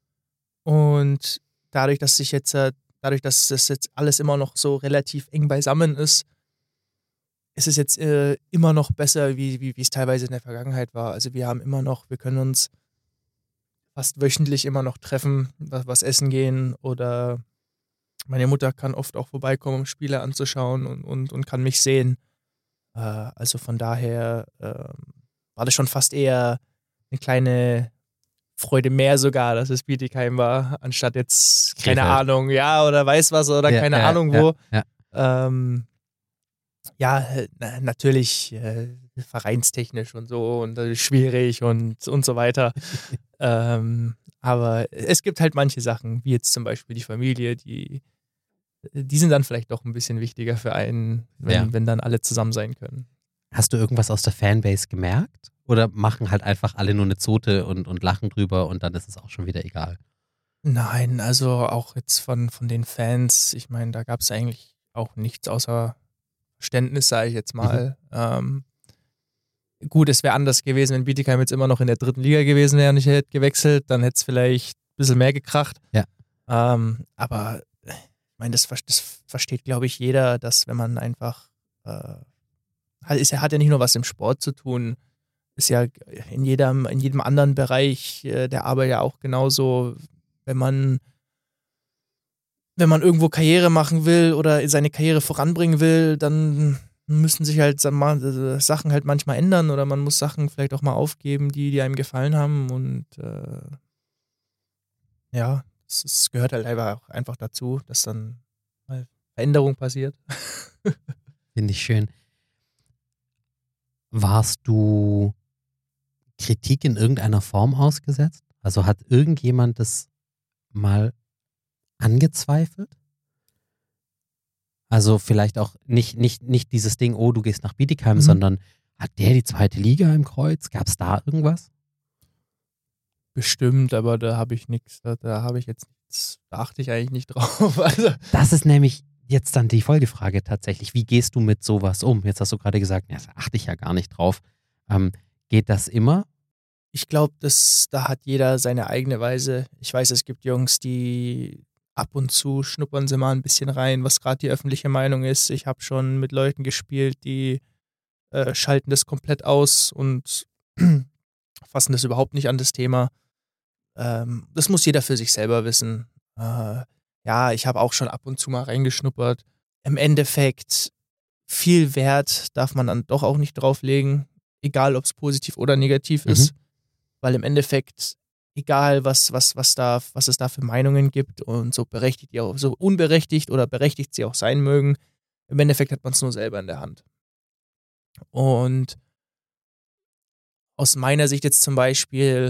Speaker 2: und dadurch, dass sich jetzt, äh, dadurch, dass das jetzt alles immer noch so relativ eng beisammen ist, ist es jetzt äh, immer noch besser, wie, wie, wie es teilweise in der Vergangenheit war. Also wir haben immer noch, wir können uns fast wöchentlich immer noch treffen, was, was essen gehen oder meine Mutter kann oft auch vorbeikommen, um Spiele anzuschauen und, und, und kann mich sehen. Äh, also von daher äh, war das schon fast eher eine kleine Freude mehr sogar, dass es Bietigheim war, anstatt jetzt, keine
Speaker 1: Krefeld.
Speaker 2: Ahnung, ja, oder weiß was oder
Speaker 1: Ja,
Speaker 2: keine
Speaker 1: ja,
Speaker 2: Ahnung
Speaker 1: ja,
Speaker 2: wo.
Speaker 1: Ja,
Speaker 2: Ähm, ja, äh, na- natürlich äh, vereinstechnisch und so und äh, schwierig und, und so weiter. ähm, aber es gibt halt manche Sachen, wie jetzt zum Beispiel die Familie, die, die sind dann vielleicht doch ein bisschen wichtiger für einen, wenn,
Speaker 1: Ja.
Speaker 2: wenn dann alle zusammen sein können.
Speaker 1: Hast du irgendwas aus der Fanbase gemerkt? Oder machen halt einfach alle nur eine Zote und, und lachen drüber und dann ist es auch schon wieder egal?
Speaker 2: Nein, also auch jetzt von, von den Fans, ich meine, da gab es eigentlich auch nichts außer Verständnis, sage ich jetzt mal. Mhm. Ähm, gut, es wäre anders gewesen, wenn Bietigheim jetzt immer noch in der dritten Liga gewesen wäre und ich hätte gewechselt, dann hätte es vielleicht ein bisschen mehr gekracht.
Speaker 1: Ja.
Speaker 2: Ähm, aber ich meine, das, das versteht, glaube ich, jeder, dass wenn man einfach, äh, hat, ist, hat ja nicht nur was im Sport zu tun, ist ja in jedem, in jedem anderen Bereich äh, der Arbeit ja auch genauso, wenn man wenn man irgendwo Karriere machen will oder seine Karriere voranbringen will, dann müssen sich halt Sachen halt manchmal ändern oder man muss Sachen vielleicht auch mal aufgeben, die, die einem gefallen haben und äh, ja, es, es gehört halt einfach, einfach dazu, dass dann mal Veränderung passiert.
Speaker 1: Finde ich schön. Warst du Kritik in irgendeiner Form ausgesetzt? Also hat irgendjemand das mal angezweifelt? Also vielleicht auch nicht, nicht, nicht dieses Ding, oh, du gehst nach Bietigheim, mhm. sondern hat der die zweite Liga im Kreuz? Gab es da irgendwas?
Speaker 2: Bestimmt, aber da habe ich nichts, da, da habe ich jetzt nichts, da achte ich eigentlich nicht drauf. Also.
Speaker 1: Das ist nämlich jetzt dann die Folgefrage tatsächlich. Wie gehst du mit sowas um? Jetzt hast du gerade gesagt, ja, da achte ich ja gar nicht drauf. Ähm, geht das immer?
Speaker 2: Ich glaube, da hat jeder seine eigene Weise. Ich weiß, es gibt Jungs, die ab und zu schnuppern sie mal ein bisschen rein, was gerade die öffentliche Meinung ist. Ich habe schon mit Leuten gespielt, die äh, schalten das komplett aus und fassen das überhaupt nicht an das Thema. Ähm, das muss jeder für sich selber wissen. Äh, ja, ich habe auch schon ab und zu mal reingeschnuppert. Im Endeffekt, viel Wert darf man dann doch auch nicht drauflegen, egal ob es positiv oder negativ
Speaker 1: mhm.
Speaker 2: ist. Weil im Endeffekt, egal was, was, was, da, was es da für Meinungen gibt und so berechtigt die auch, so unberechtigt oder berechtigt sie auch sein mögen, im Endeffekt hat man es nur selber in der Hand. Und aus meiner Sicht jetzt zum Beispiel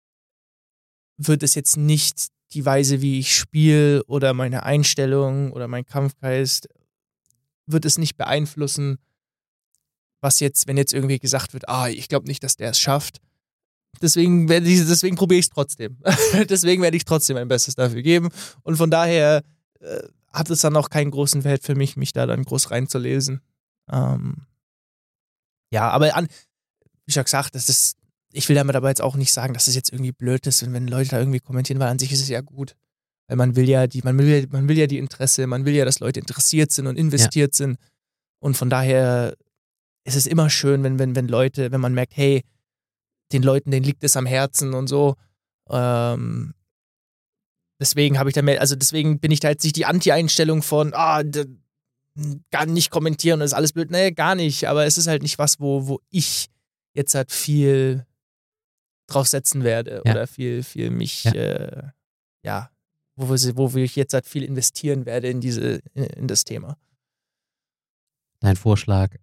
Speaker 2: wird es jetzt nicht die Weise, wie ich spiele oder meine Einstellung oder mein Kampfgeist, wird es nicht beeinflussen, was jetzt, wenn jetzt irgendwie gesagt wird, ah, ich glaube nicht, dass der es schafft. Deswegen, werde ich, deswegen probiere ich es trotzdem. Deswegen werde ich trotzdem mein Bestes dafür geben. Und von daher äh, hat es dann auch keinen großen Wert für mich, mich da dann groß reinzulesen. Ähm, ja, aber an, wie schon gesagt, das ist, ich will damit aber jetzt auch nicht sagen, dass es jetzt irgendwie blöd ist, wenn, wenn Leute da irgendwie kommentieren, weil an sich ist es ja gut. Weil man will ja die, man will ja, man will ja die Interesse, man will ja, dass Leute interessiert sind und investiert ja. sind. Und von daher ist es immer schön, wenn, wenn, wenn Leute, wenn man merkt, hey, den Leuten, denen liegt es am Herzen und so. Ähm, deswegen habe ich da mehr, also deswegen bin ich da jetzt nicht die Anti-Einstellung von, ah, d- gar nicht kommentieren und das ist alles blöd. Nee, gar nicht. Aber es ist halt nicht was, wo, wo ich jetzt halt viel drauf setzen werde
Speaker 1: Ja.
Speaker 2: oder viel, viel mich,
Speaker 1: Ja.
Speaker 2: äh, ja, wo, wir- wo ich jetzt halt viel investieren werde in diese, in das Thema.
Speaker 1: Dein Vorschlag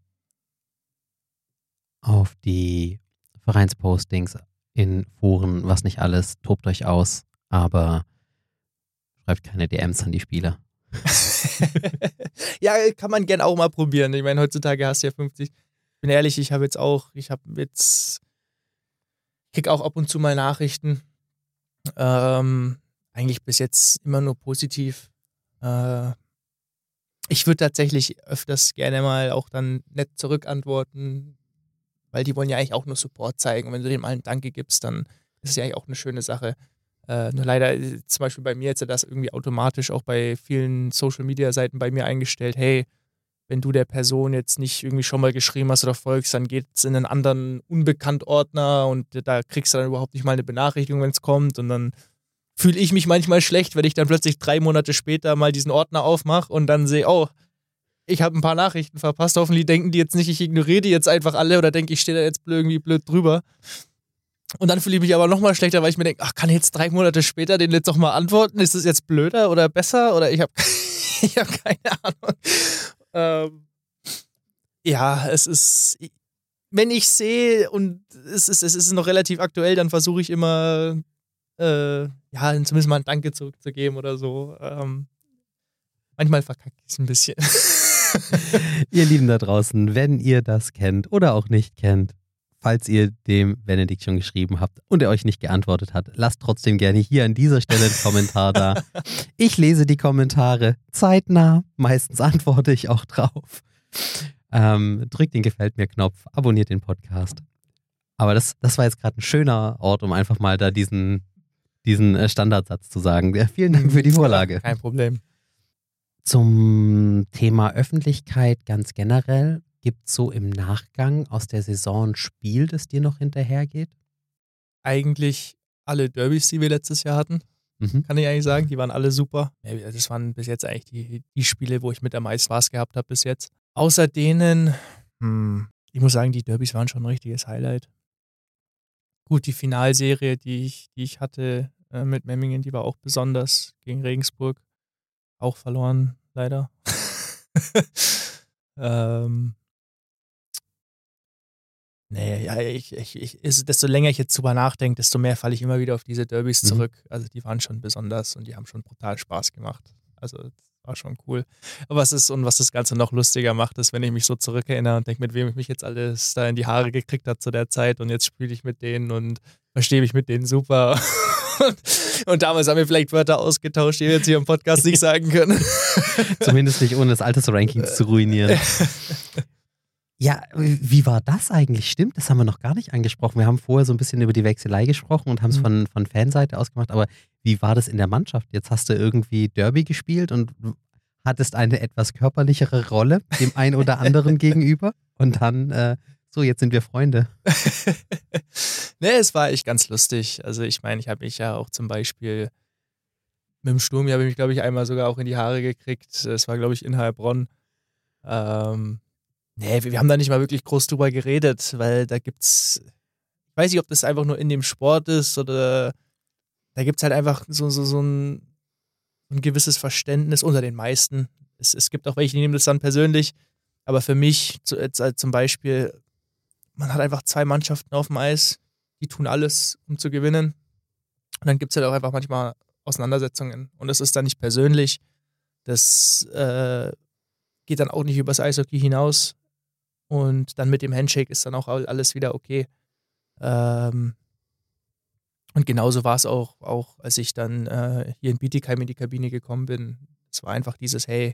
Speaker 1: auf die Vereinspostings in Foren, was nicht alles, tobt euch aus, aber schreibt keine D Ms an die Spieler.
Speaker 2: Ja, kann man gern auch mal probieren. Ich meine, heutzutage hast du ja fünfzig. Ich bin ehrlich, ich habe jetzt auch, ich habe jetzt, ich krieg auch ab und zu mal Nachrichten. Ähm, eigentlich bis jetzt immer nur positiv. Äh, ich würde tatsächlich öfters gerne mal auch dann nett zurückantworten, weil die wollen ja eigentlich auch nur Support zeigen. Und wenn du denen mal ein Danke gibst, dann ist es ja eigentlich auch eine schöne Sache. Äh, nur leider, äh, zum Beispiel bei mir jetzt das irgendwie automatisch auch bei vielen Social-Media-Seiten bei mir eingestellt, hey, wenn du der Person jetzt nicht irgendwie schon mal geschrieben hast oder folgst, dann geht's in einen anderen Unbekannt-Ordner und da kriegst du dann überhaupt nicht mal eine Benachrichtigung, wenn es kommt und dann fühle ich mich manchmal schlecht, wenn ich dann plötzlich drei Monate später mal diesen Ordner aufmache und dann sehe, oh, ich habe ein paar Nachrichten verpasst, hoffentlich denken die jetzt nicht, ich ignoriere die jetzt einfach alle oder denke, ich stehe da jetzt blöd, irgendwie blöd drüber. Und dann fühle ich mich aber nochmal schlechter, weil ich mir denke, ach, kann ich jetzt drei Monate später den jetzt doch mal antworten? Ist das jetzt blöder oder besser? Oder ich habe ich hab keine Ahnung. Ähm, ja, es ist, wenn ich sehe und es ist, es ist noch relativ aktuell, dann versuche ich immer, äh, ja, zumindest mal ein Danke zurückzugeben oder so. Ähm, manchmal verkacke ich es ein bisschen.
Speaker 1: Ihr Lieben da draußen, wenn ihr das kennt oder auch nicht kennt, falls ihr dem Benedikt schon geschrieben habt und er euch nicht geantwortet hat, lasst trotzdem gerne hier an dieser Stelle einen Kommentar da. Ich lese die Kommentare zeitnah, meistens antworte ich auch drauf. Ähm, drückt den Gefällt mir Knopf, abonniert den Podcast. Aber das, das war jetzt gerade ein schöner Ort, um einfach mal da diesen, diesen äh, Standardsatz zu sagen. Ja, vielen Dank für die Vorlage.
Speaker 2: Ja, kein Problem.
Speaker 1: Zum Thema Öffentlichkeit ganz generell, gibt es so im Nachgang aus der Saison ein Spiel, das dir noch hinterhergeht?
Speaker 2: Eigentlich alle Derbys, die wir letztes Jahr hatten,
Speaker 1: Mhm.
Speaker 2: kann ich eigentlich sagen, die waren alle super. Ja, das waren bis jetzt eigentlich die, die Spiele, wo ich mit am meisten Spaß gehabt habe bis jetzt. Außer denen, hm, ich muss sagen, die Derbys waren schon ein richtiges Highlight. Gut, die Finalserie, die ich, die ich hatte äh, mit Memmingen, die war auch besonders gegen Regensburg. Auch verloren, leider. ähm, nee, ja, ich, ich, ich, ist, desto länger ich jetzt drüber nachdenke, desto mehr falle ich immer wieder auf diese Derbys
Speaker 1: Mhm.
Speaker 2: zurück. Also die waren schon besonders und die haben schon brutal Spaß gemacht. Also das war schon cool. Aber was ist und was das Ganze noch lustiger macht, ist, wenn ich mich so zurückerinnere und denke, mit wem ich mich jetzt alles da in die Haare gekriegt habe zu der Zeit und jetzt spiele ich mit denen und verstehe mich mit denen super. Und damals haben wir vielleicht Wörter ausgetauscht, die wir jetzt hier im Podcast nicht sagen können.
Speaker 1: Zumindest nicht, ohne das Altersranking zu ruinieren. Ja, wie war das eigentlich? Stimmt, das haben wir noch gar nicht angesprochen. Wir haben vorher so ein bisschen über die Wechselei gesprochen und haben es
Speaker 2: Mhm.
Speaker 1: von, von Fanseite aus gemacht. Aber wie war das in der Mannschaft? Jetzt hast du irgendwie Derby gespielt und hattest eine etwas körperlichere Rolle dem einen oder anderen gegenüber. Und dann, äh, so, jetzt sind wir Freunde.
Speaker 2: Nee, es war echt ganz lustig. Also ich meine, ich habe mich ja auch zum Beispiel mit dem Sturm, habe ich mich, glaube ich, einmal sogar auch in die Haare gekriegt. Das war, glaube ich, in Heilbronn. Ähm, nee, wir, wir haben da nicht mal wirklich groß drüber geredet, weil da gibt's, ich weiß nicht, ob das einfach nur in dem Sport ist oder da gibt's halt einfach so, so, so ein, ein gewisses Verständnis unter den meisten. Es, es gibt auch welche, die nehmen das dann persönlich, aber für mich zu, jetzt, halt zum Beispiel, man hat einfach zwei Mannschaften auf dem Eis, die tun alles, um zu gewinnen. Und dann gibt es halt auch einfach manchmal Auseinandersetzungen. Und das ist dann nicht persönlich. Das äh, geht dann auch nicht übers Eishockey hinaus. Und dann mit dem Handshake ist dann auch alles wieder okay. Ähm, und genauso war es auch, auch, als ich dann äh, hier in Bietigheim in die Kabine gekommen bin. Es war einfach dieses, hey,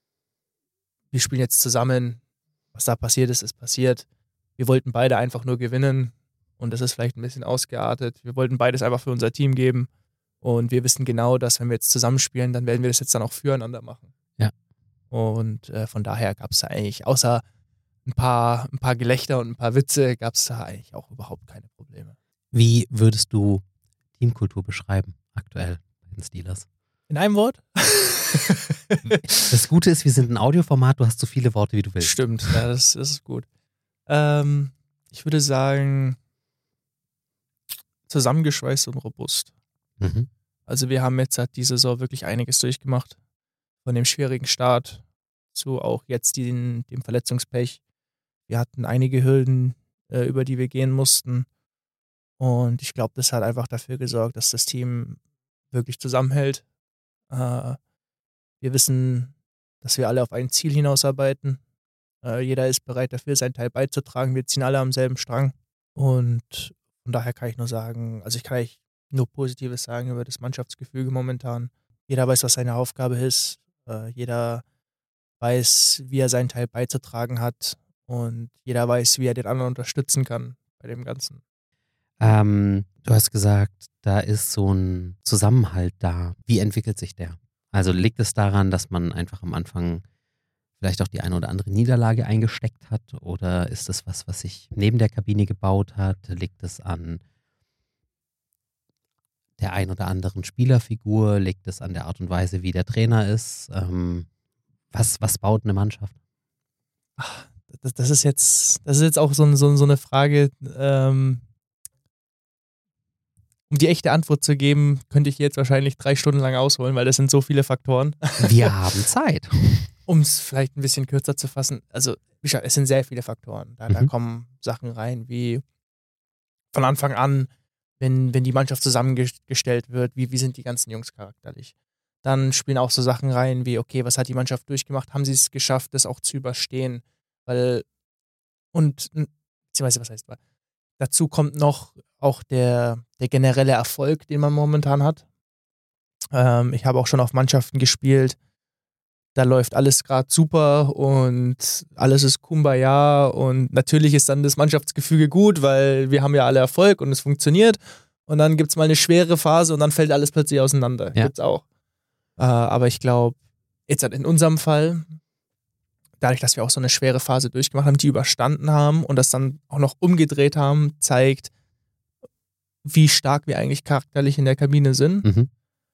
Speaker 2: wir spielen jetzt zusammen. Was da passiert ist, ist passiert. Wir wollten beide einfach nur gewinnen. Und das ist vielleicht ein bisschen ausgeartet. Wir wollten beides einfach für unser Team geben. Und wir wissen genau, dass wenn wir jetzt zusammenspielen, dann werden wir das jetzt dann auch füreinander machen.
Speaker 1: Ja.
Speaker 2: Und äh, von daher gab es da eigentlich, außer ein paar, ein paar Gelächter und ein paar Witze, gab es da eigentlich auch überhaupt keine Probleme.
Speaker 1: Wie würdest du Teamkultur beschreiben, aktuell bei den Steelers?
Speaker 2: In einem Wort?
Speaker 1: Das Gute ist, wir sind ein Audioformat, du hast so viele Worte, wie du willst.
Speaker 2: Stimmt, ja, das, das ist gut. Ähm, ich würde sagen, zusammengeschweißt und robust.
Speaker 1: Mhm.
Speaker 2: Also wir haben jetzt seit dieser Saison wirklich einiges durchgemacht. Von dem schwierigen Start zu auch jetzt den, dem Verletzungspech. Wir hatten einige Hürden, äh, über die wir gehen mussten. Und ich glaube, das hat einfach dafür gesorgt, dass das Team wirklich zusammenhält. Äh, wir wissen, dass wir alle auf ein Ziel hinausarbeiten. Äh, jeder ist bereit dafür, seinen Teil beizutragen. Wir ziehen alle am selben Strang. Und von daher kann ich nur sagen, also ich kann eigentlich nur Positives sagen über das Mannschaftsgefüge momentan. Jeder weiß, was seine Aufgabe ist. Äh, jeder weiß, wie er seinen Teil beizutragen hat. Und jeder weiß, wie er den anderen unterstützen kann bei dem Ganzen.
Speaker 1: Ähm, du hast gesagt, da ist so ein Zusammenhalt da. Wie entwickelt sich der? Also liegt es daran, dass man einfach am Anfang vielleicht auch die eine oder andere Niederlage eingesteckt hat? Oder ist das was, was sich neben der Kabine gebaut hat? Liegt es an der ein oder anderen Spielerfigur? Liegt es an der Art und Weise, wie der Trainer ist? Ähm, was, was baut eine Mannschaft?
Speaker 2: Ach, das, das ist jetzt, das ist jetzt auch so, so, so eine Frage, ähm, um die echte Antwort zu geben, könnte ich jetzt wahrscheinlich drei Stunden lang ausholen, weil das sind so viele Faktoren.
Speaker 1: Wir haben Zeit.
Speaker 2: Um es vielleicht ein bisschen kürzer zu fassen, also es sind sehr viele Faktoren. Da, mhm. da kommen Sachen rein, wie von Anfang an, wenn, wenn die Mannschaft zusammengestellt wird, wie, wie sind die ganzen Jungs charakterlich. Dann spielen auch so Sachen rein wie, okay, was hat die Mannschaft durchgemacht? Haben sie es geschafft, das auch zu überstehen? Weil, und, beziehungsweise, was heißt, dazu kommt noch auch der, der generelle Erfolg, den man momentan hat. Ähm, ich habe auch schon auf Mannschaften gespielt, da läuft alles gerade super und alles ist Kumbaya und natürlich ist dann das Mannschaftsgefüge gut, weil wir haben ja alle Erfolg und es funktioniert und dann gibt es mal eine schwere Phase und dann fällt alles plötzlich auseinander. Ja. Gibt's auch. Äh, aber ich glaube, jetzt in unserem Fall, dadurch, dass wir auch so eine schwere Phase durchgemacht haben, die überstanden haben und das dann auch noch umgedreht haben, zeigt, wie stark wir eigentlich charakterlich in der Kabine sind. Mhm.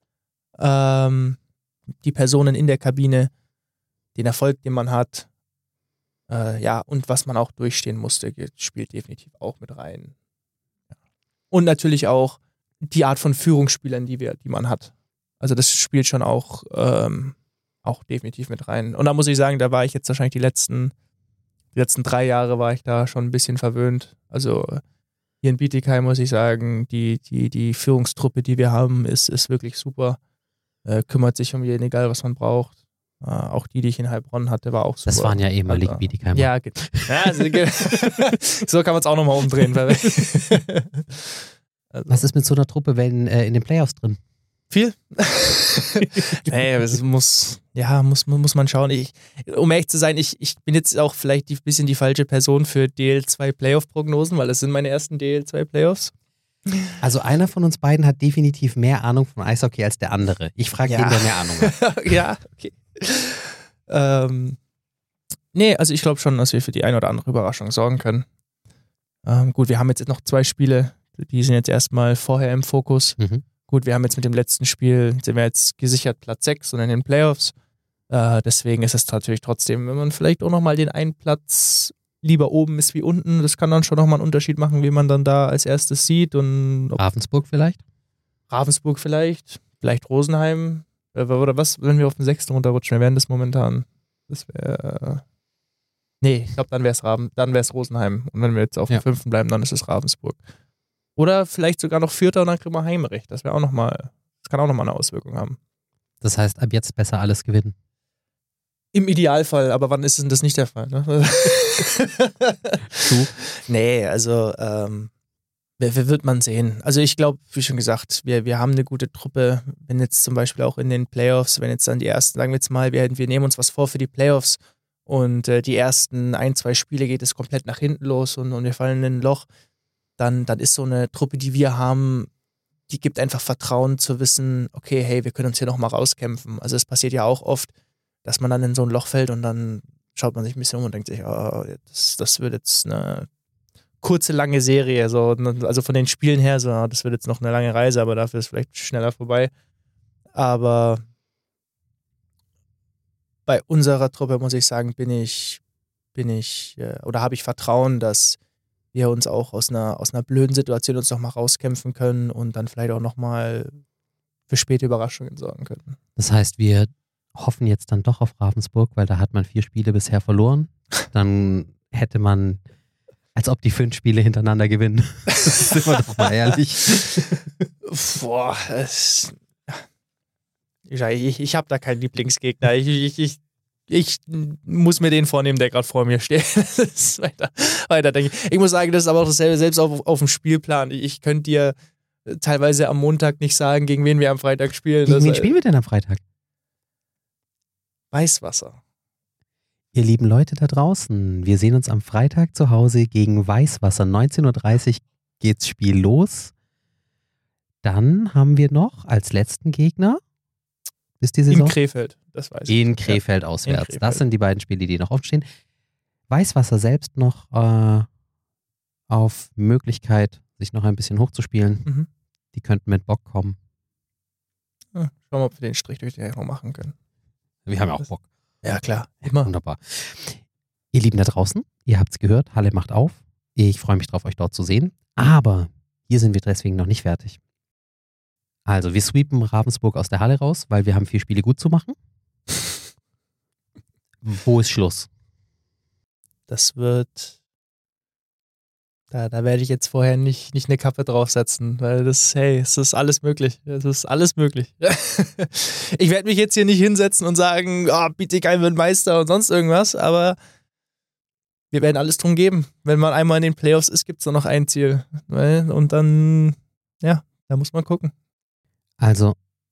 Speaker 2: Ähm, die Personen in der Kabine, den Erfolg, den man hat, äh, ja, und was man auch durchstehen musste, spielt definitiv auch mit rein. Ja. Und natürlich auch die Art von Führungsspielern, die wir, die man hat. Also das spielt schon auch, ähm, auch definitiv mit rein. Und da muss ich sagen, da war ich jetzt wahrscheinlich die letzten, die letzten drei Jahre war ich da schon ein bisschen verwöhnt. Also hier in Bietigheim muss ich sagen, die, die, die Führungstruppe, die wir haben, ist, ist wirklich super. Äh, kümmert sich um jeden, egal was man braucht. Äh, auch die, die ich in Heilbronn hatte, war auch super.
Speaker 1: Das waren ja ehemalige also, Bietigheimer.
Speaker 2: Ja, ge- ja also, ge- so kann man es auch nochmal umdrehen. also.
Speaker 1: Was ist mit so einer Truppe wenn, äh, in den Playoffs drin?
Speaker 2: Viel? Nee, es muss, ja, muss, muss man schauen. Ich, um ehrlich zu sein, ich, ich bin jetzt auch vielleicht ein bisschen die falsche Person für D L zwei Playoff-Prognosen, weil es sind meine ersten D L zwei Playoffs.
Speaker 1: Also einer von uns beiden hat definitiv mehr Ahnung von Eishockey als der andere. Ich frage
Speaker 2: ja.
Speaker 1: den, der mehr Ahnung hat.
Speaker 2: Ja, okay. Ähm, nee, also ich glaube schon, dass wir für die eine oder andere Überraschung sorgen können. Ähm, gut, wir haben jetzt noch zwei Spiele, die sind jetzt erstmal vorher im Fokus. Mhm. Gut, wir haben jetzt mit dem letzten Spiel, sind wir jetzt gesichert Platz sechs und in den Playoffs. Äh, deswegen ist es natürlich trotzdem, wenn man vielleicht auch nochmal den einen Platz lieber oben ist wie unten, das kann dann schon nochmal einen Unterschied machen, wie man dann da als erstes sieht. Und
Speaker 1: Ravensburg vielleicht?
Speaker 2: Ravensburg vielleicht, vielleicht Rosenheim. Oder was, wenn wir auf den sechsten runterrutschen? Wir werden das momentan, das wäre, nee, ich glaube, dann wäre es Raven, dann wäre es Rosenheim. Und wenn wir jetzt auf ja. dem fünften bleiben, dann ist es Ravensburg. Oder vielleicht sogar noch Vierter und dann kriegen wir Heimrecht. Das wäre auch nochmal, das kann auch nochmal eine Auswirkung haben.
Speaker 1: Das heißt, ab jetzt besser alles gewinnen.
Speaker 2: Im Idealfall, aber wann ist denn das nicht der Fall? Ne?
Speaker 1: Du?
Speaker 2: Nee, also ähm, wer, wer wird man sehen? Also ich glaube, wie schon gesagt, wir, wir haben eine gute Truppe. Wenn jetzt zum Beispiel auch in den Playoffs, wenn jetzt dann die ersten, sagen wir jetzt mal, wir, wir nehmen uns was vor für die Playoffs und äh, die ersten ein, zwei Spiele geht es komplett nach hinten los und, und wir fallen in ein Loch, dann, dann ist so eine Truppe, die wir haben, die gibt einfach Vertrauen zu wissen, okay, hey, wir können uns hier nochmal rauskämpfen. Also es passiert ja auch oft, dass man dann in so ein Loch fällt und dann schaut man sich ein bisschen um und denkt sich, oh, das, das wird jetzt eine kurze, lange Serie. So, also von den Spielen her, so, das wird jetzt noch eine lange Reise, aber dafür ist es vielleicht schneller vorbei. Aber bei unserer Truppe, muss ich sagen, bin ich, bin ich, äh, oder habe ich Vertrauen, dass wir uns auch aus einer, aus einer blöden Situation uns nochmal rauskämpfen können und dann vielleicht auch nochmal für späte Überraschungen sorgen können.
Speaker 1: Das heißt, wir hoffen jetzt dann doch auf Ravensburg, weil da hat man vier Spiele bisher verloren. Dann hätte man, als ob die fünf Spiele hintereinander gewinnen. Sind wir doch mal ehrlich.
Speaker 2: Boah, es, ich, ich habe da keinen Lieblingsgegner. Ich, ich, ich, ich muss mir den vornehmen, der gerade vor mir steht. Das ist weiter, weiter denke ich. Ich muss sagen, das ist aber auch dasselbe, selbst auf, auf dem Spielplan. Ich, ich könnte dir teilweise am Montag nicht sagen, gegen wen wir am Freitag spielen.
Speaker 1: Gegen
Speaker 2: das,
Speaker 1: wen spielen wir denn am Freitag?
Speaker 2: Weißwasser.
Speaker 1: Ihr lieben Leute da draußen, wir sehen uns am Freitag zu Hause gegen Weißwasser. neunzehn Uhr dreißig geht's Spiel los. Dann haben wir noch als letzten Gegner, ist die Saison?
Speaker 2: In Krefeld, das weiß ich.
Speaker 1: In Krefeld
Speaker 2: ja.
Speaker 1: auswärts.
Speaker 2: In Krefeld.
Speaker 1: Das sind die beiden Spiele, die noch aufstehen. Weißwasser selbst noch äh, auf Möglichkeit, sich noch ein bisschen hochzuspielen.
Speaker 2: Mhm.
Speaker 1: Die könnten mit Bock kommen.
Speaker 2: Ja, schauen wir mal, ob wir den Strich durch die Rechnung machen können.
Speaker 1: Wir haben ja auch Bock.
Speaker 2: Ja, klar. Immer.
Speaker 1: Wunderbar. Ihr Lieben da draußen, ihr habt es gehört, Halle macht auf. Ich freue mich drauf, euch dort zu sehen. Aber hier sind wir deswegen noch nicht fertig. Also, wir sweepen Ravensburg aus der Halle raus, weil wir haben vier Spiele gut zu machen. Wo ist Schluss?
Speaker 2: Das wird. Da, da werde ich jetzt vorher nicht, nicht eine Kappe draufsetzen, weil das, hey, es ist alles möglich. Es ist alles möglich. Ich werde mich jetzt hier nicht hinsetzen und sagen, oh, Bietigheim wird Meister und sonst irgendwas, aber wir werden alles drum geben. Wenn man einmal in den Playoffs ist, gibt es nur noch ein Ziel. Und dann, ja, da muss man gucken.
Speaker 1: Also,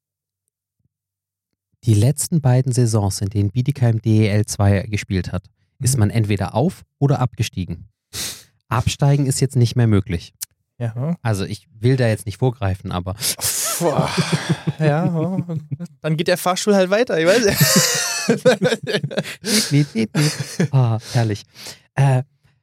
Speaker 1: die letzten beiden Saisons, in denen Bietigheim D E L zwei gespielt hat, ist man entweder auf- oder abgestiegen. Absteigen ist jetzt nicht mehr möglich.
Speaker 2: Ja.
Speaker 1: Also ich will da jetzt nicht vorgreifen, aber
Speaker 2: Boah. Ja, dann geht der Fahrstuhl halt weiter, ich weiß
Speaker 1: nicht. Miep, miep, miep. Ah, herrlich. Äh,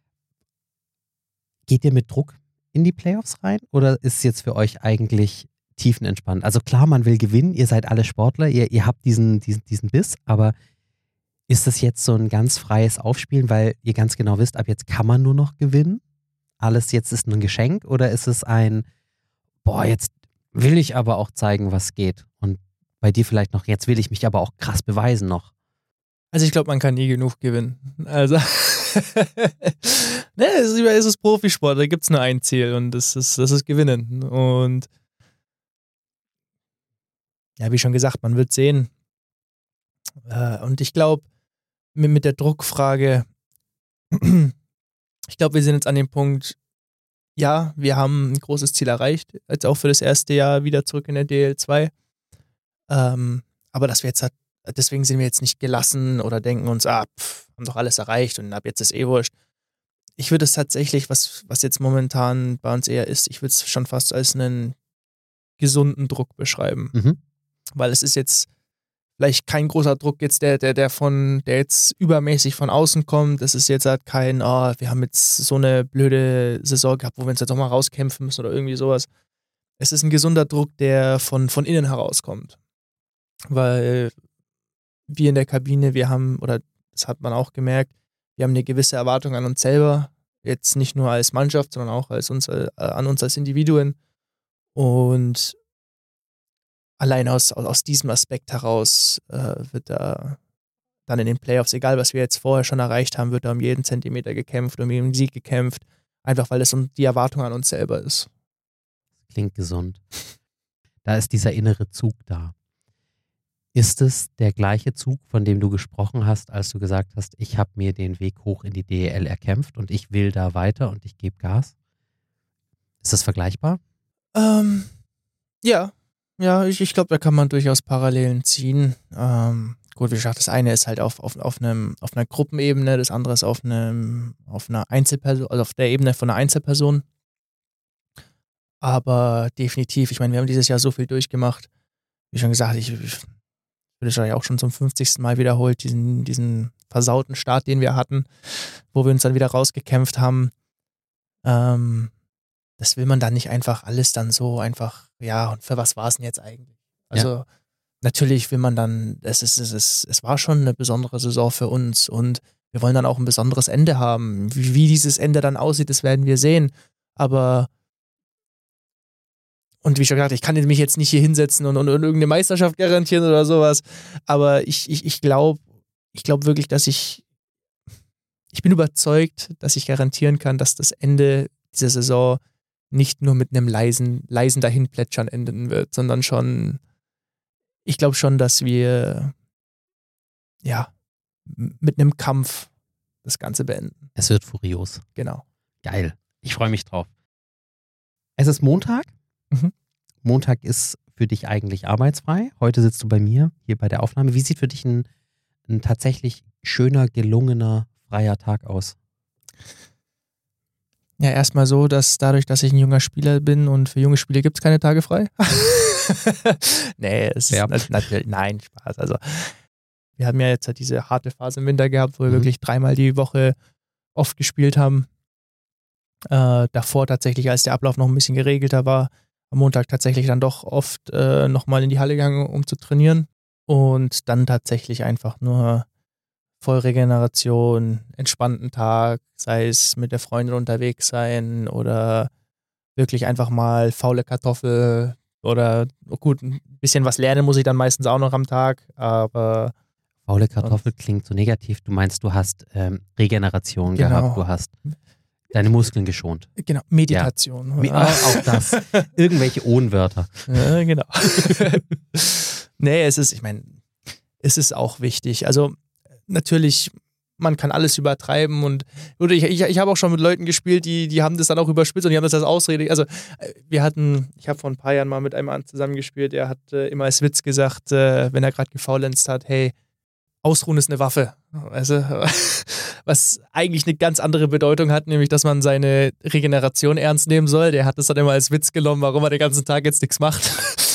Speaker 1: geht ihr mit Druck in die Playoffs rein oder ist es jetzt für euch eigentlich tiefenentspannt? Also klar, man will gewinnen, ihr seid alle Sportler, ihr, ihr habt diesen, diesen, diesen Biss, aber ist das jetzt so ein ganz freies Aufspielen, weil ihr ganz genau wisst, ab jetzt kann man nur noch gewinnen? Alles jetzt ist nur ein Geschenk oder ist es ein, boah, jetzt will ich aber auch zeigen, was geht und bei dir vielleicht noch, jetzt will ich mich aber auch krass beweisen noch?
Speaker 2: Also ich glaube, man kann nie genug gewinnen. Also, ne, es ist, es ist Profisport, da gibt es nur ein Ziel und das ist, das ist Gewinnen. Und ja, wie schon gesagt, man wird sehen. Und ich glaube, mit der Druckfrage, ich glaube, wir sind jetzt an dem Punkt, ja, wir haben ein großes Ziel erreicht, jetzt auch für das erste Jahr wieder zurück in der D L zwei. Ähm, aber dass wir jetzt halt, deswegen sind wir jetzt nicht gelassen oder denken uns, ah, pff, haben doch alles erreicht und ab jetzt ist eh wurscht. Ich würde es tatsächlich, was, was jetzt momentan bei uns eher ist, ich würde es schon fast als einen gesunden Druck beschreiben.
Speaker 1: Mhm.
Speaker 2: Weil es ist jetzt vielleicht kein großer Druck jetzt, der, der, der von, der jetzt übermäßig von außen kommt. Das ist jetzt halt kein, oh, wir haben jetzt so eine blöde Saison gehabt, wo wir uns jetzt doch mal rauskämpfen müssen oder irgendwie sowas. Es ist ein gesunder Druck, der von, von innen herauskommt. Weil wir in der Kabine, wir haben, oder das hat man auch gemerkt, wir haben eine gewisse Erwartung an uns selber. Jetzt nicht nur als Mannschaft, sondern auch als uns, äh, an uns als Individuen. Und allein aus, aus diesem Aspekt heraus äh, wird da dann in den Playoffs, egal was wir jetzt vorher schon erreicht haben, wird da um jeden Zentimeter gekämpft, um jeden Sieg gekämpft, einfach weil es um die Erwartung an uns selber ist.
Speaker 1: Klingt gesund. Da ist dieser innere Zug da. Ist es der gleiche Zug, von dem du gesprochen hast, als du gesagt hast, ich habe mir den Weg hoch in die D E L erkämpft und ich will da weiter und ich gebe Gas? Ist das vergleichbar?
Speaker 2: Ähm, ja. Ja, ich, ich glaube, da kann man durchaus Parallelen ziehen. Ähm, gut, wie gesagt, das eine ist halt auf, auf, auf, einem, auf einer Gruppenebene, das andere ist auf, einem, auf einer Einzelperson, also auf der Ebene von einer Einzelperson. Aber definitiv, ich meine, wir haben dieses Jahr so viel durchgemacht. Wie schon gesagt, ich, ich würde es ja auch schon zum fünfzigsten Mal wiederholt, diesen, diesen versauten Start, den wir hatten, wo wir uns dann wieder rausgekämpft haben. Ähm, Das will man dann nicht einfach alles dann so einfach, ja, und für was war es denn jetzt eigentlich? Also,
Speaker 1: ja.
Speaker 2: natürlich will man dann, es, ist, es, ist, es war schon eine besondere Saison für uns und wir wollen dann auch ein besonderes Ende haben. Wie, wie dieses Ende dann aussieht, das werden wir sehen. Aber und wie schon gesagt, ich kann mich jetzt nicht hier hinsetzen und, und, und irgendeine Meisterschaft garantieren oder sowas. Aber ich, ich, ich glaube ich glaub wirklich, dass ich ich bin überzeugt, dass ich garantieren kann, dass das Ende dieser Saison nicht nur mit einem leisen, leisen Dahinplätschern enden wird, sondern schon, ich glaube schon, dass wir ja mit einem Kampf das Ganze beenden.
Speaker 1: Es wird furios.
Speaker 2: Genau.
Speaker 1: Geil. Ich freue mich drauf. Es ist Montag.
Speaker 2: Mhm.
Speaker 1: Montag ist für dich eigentlich arbeitsfrei. Heute sitzt du bei mir hier bei der Aufnahme. Wie sieht für dich ein, ein tatsächlich schöner, gelungener, freier Tag aus?
Speaker 2: Ja, erstmal so, dass dadurch, dass ich ein junger Spieler bin und für junge Spiele gibt es keine Tage frei. nee, es
Speaker 1: Ja.
Speaker 2: ist natürlich, nein, Spaß. Also, wir haben ja jetzt halt diese harte Phase im Winter gehabt, wo wir
Speaker 1: Mhm.
Speaker 2: wirklich dreimal die Woche oft gespielt haben. Äh, davor tatsächlich, als der Ablauf noch ein bisschen geregelter war, am Montag tatsächlich dann doch oft äh, nochmal in die Halle gegangen, um zu trainieren. Und dann tatsächlich einfach nur Vollregeneration, entspannten Tag, sei es mit der Freundin unterwegs sein oder wirklich einfach mal faule Kartoffel oder gut, ein bisschen was lernen muss ich dann meistens auch noch am Tag, aber
Speaker 1: Faule Kartoffel klingt so negativ. Du meinst, du hast ähm, Regeneration
Speaker 2: Genau.
Speaker 1: gehabt, du hast deine Muskeln geschont.
Speaker 2: genau, Meditation.
Speaker 1: Mi- Auch, auch das. Irgendwelche Ohnwörter.
Speaker 2: Ja, genau. nee, es ist, ich meine, es ist auch wichtig. Also natürlich, man kann alles übertreiben und oder ich, ich, ich habe auch schon mit Leuten gespielt, die, die haben das dann auch überspitzt und die haben das als Ausrede. Also äh, wir hatten, ich habe vor ein paar Jahren mal mit einem Mann zusammengespielt, der hat äh, immer als Witz gesagt, äh, wenn er gerade gefaulenzt hat, hey, Ausruhen ist eine Waffe. Also, was eigentlich eine ganz andere Bedeutung hat, nämlich, dass man seine Regeneration ernst nehmen soll. Der hat das dann immer als Witz genommen, warum er den ganzen Tag jetzt nichts macht.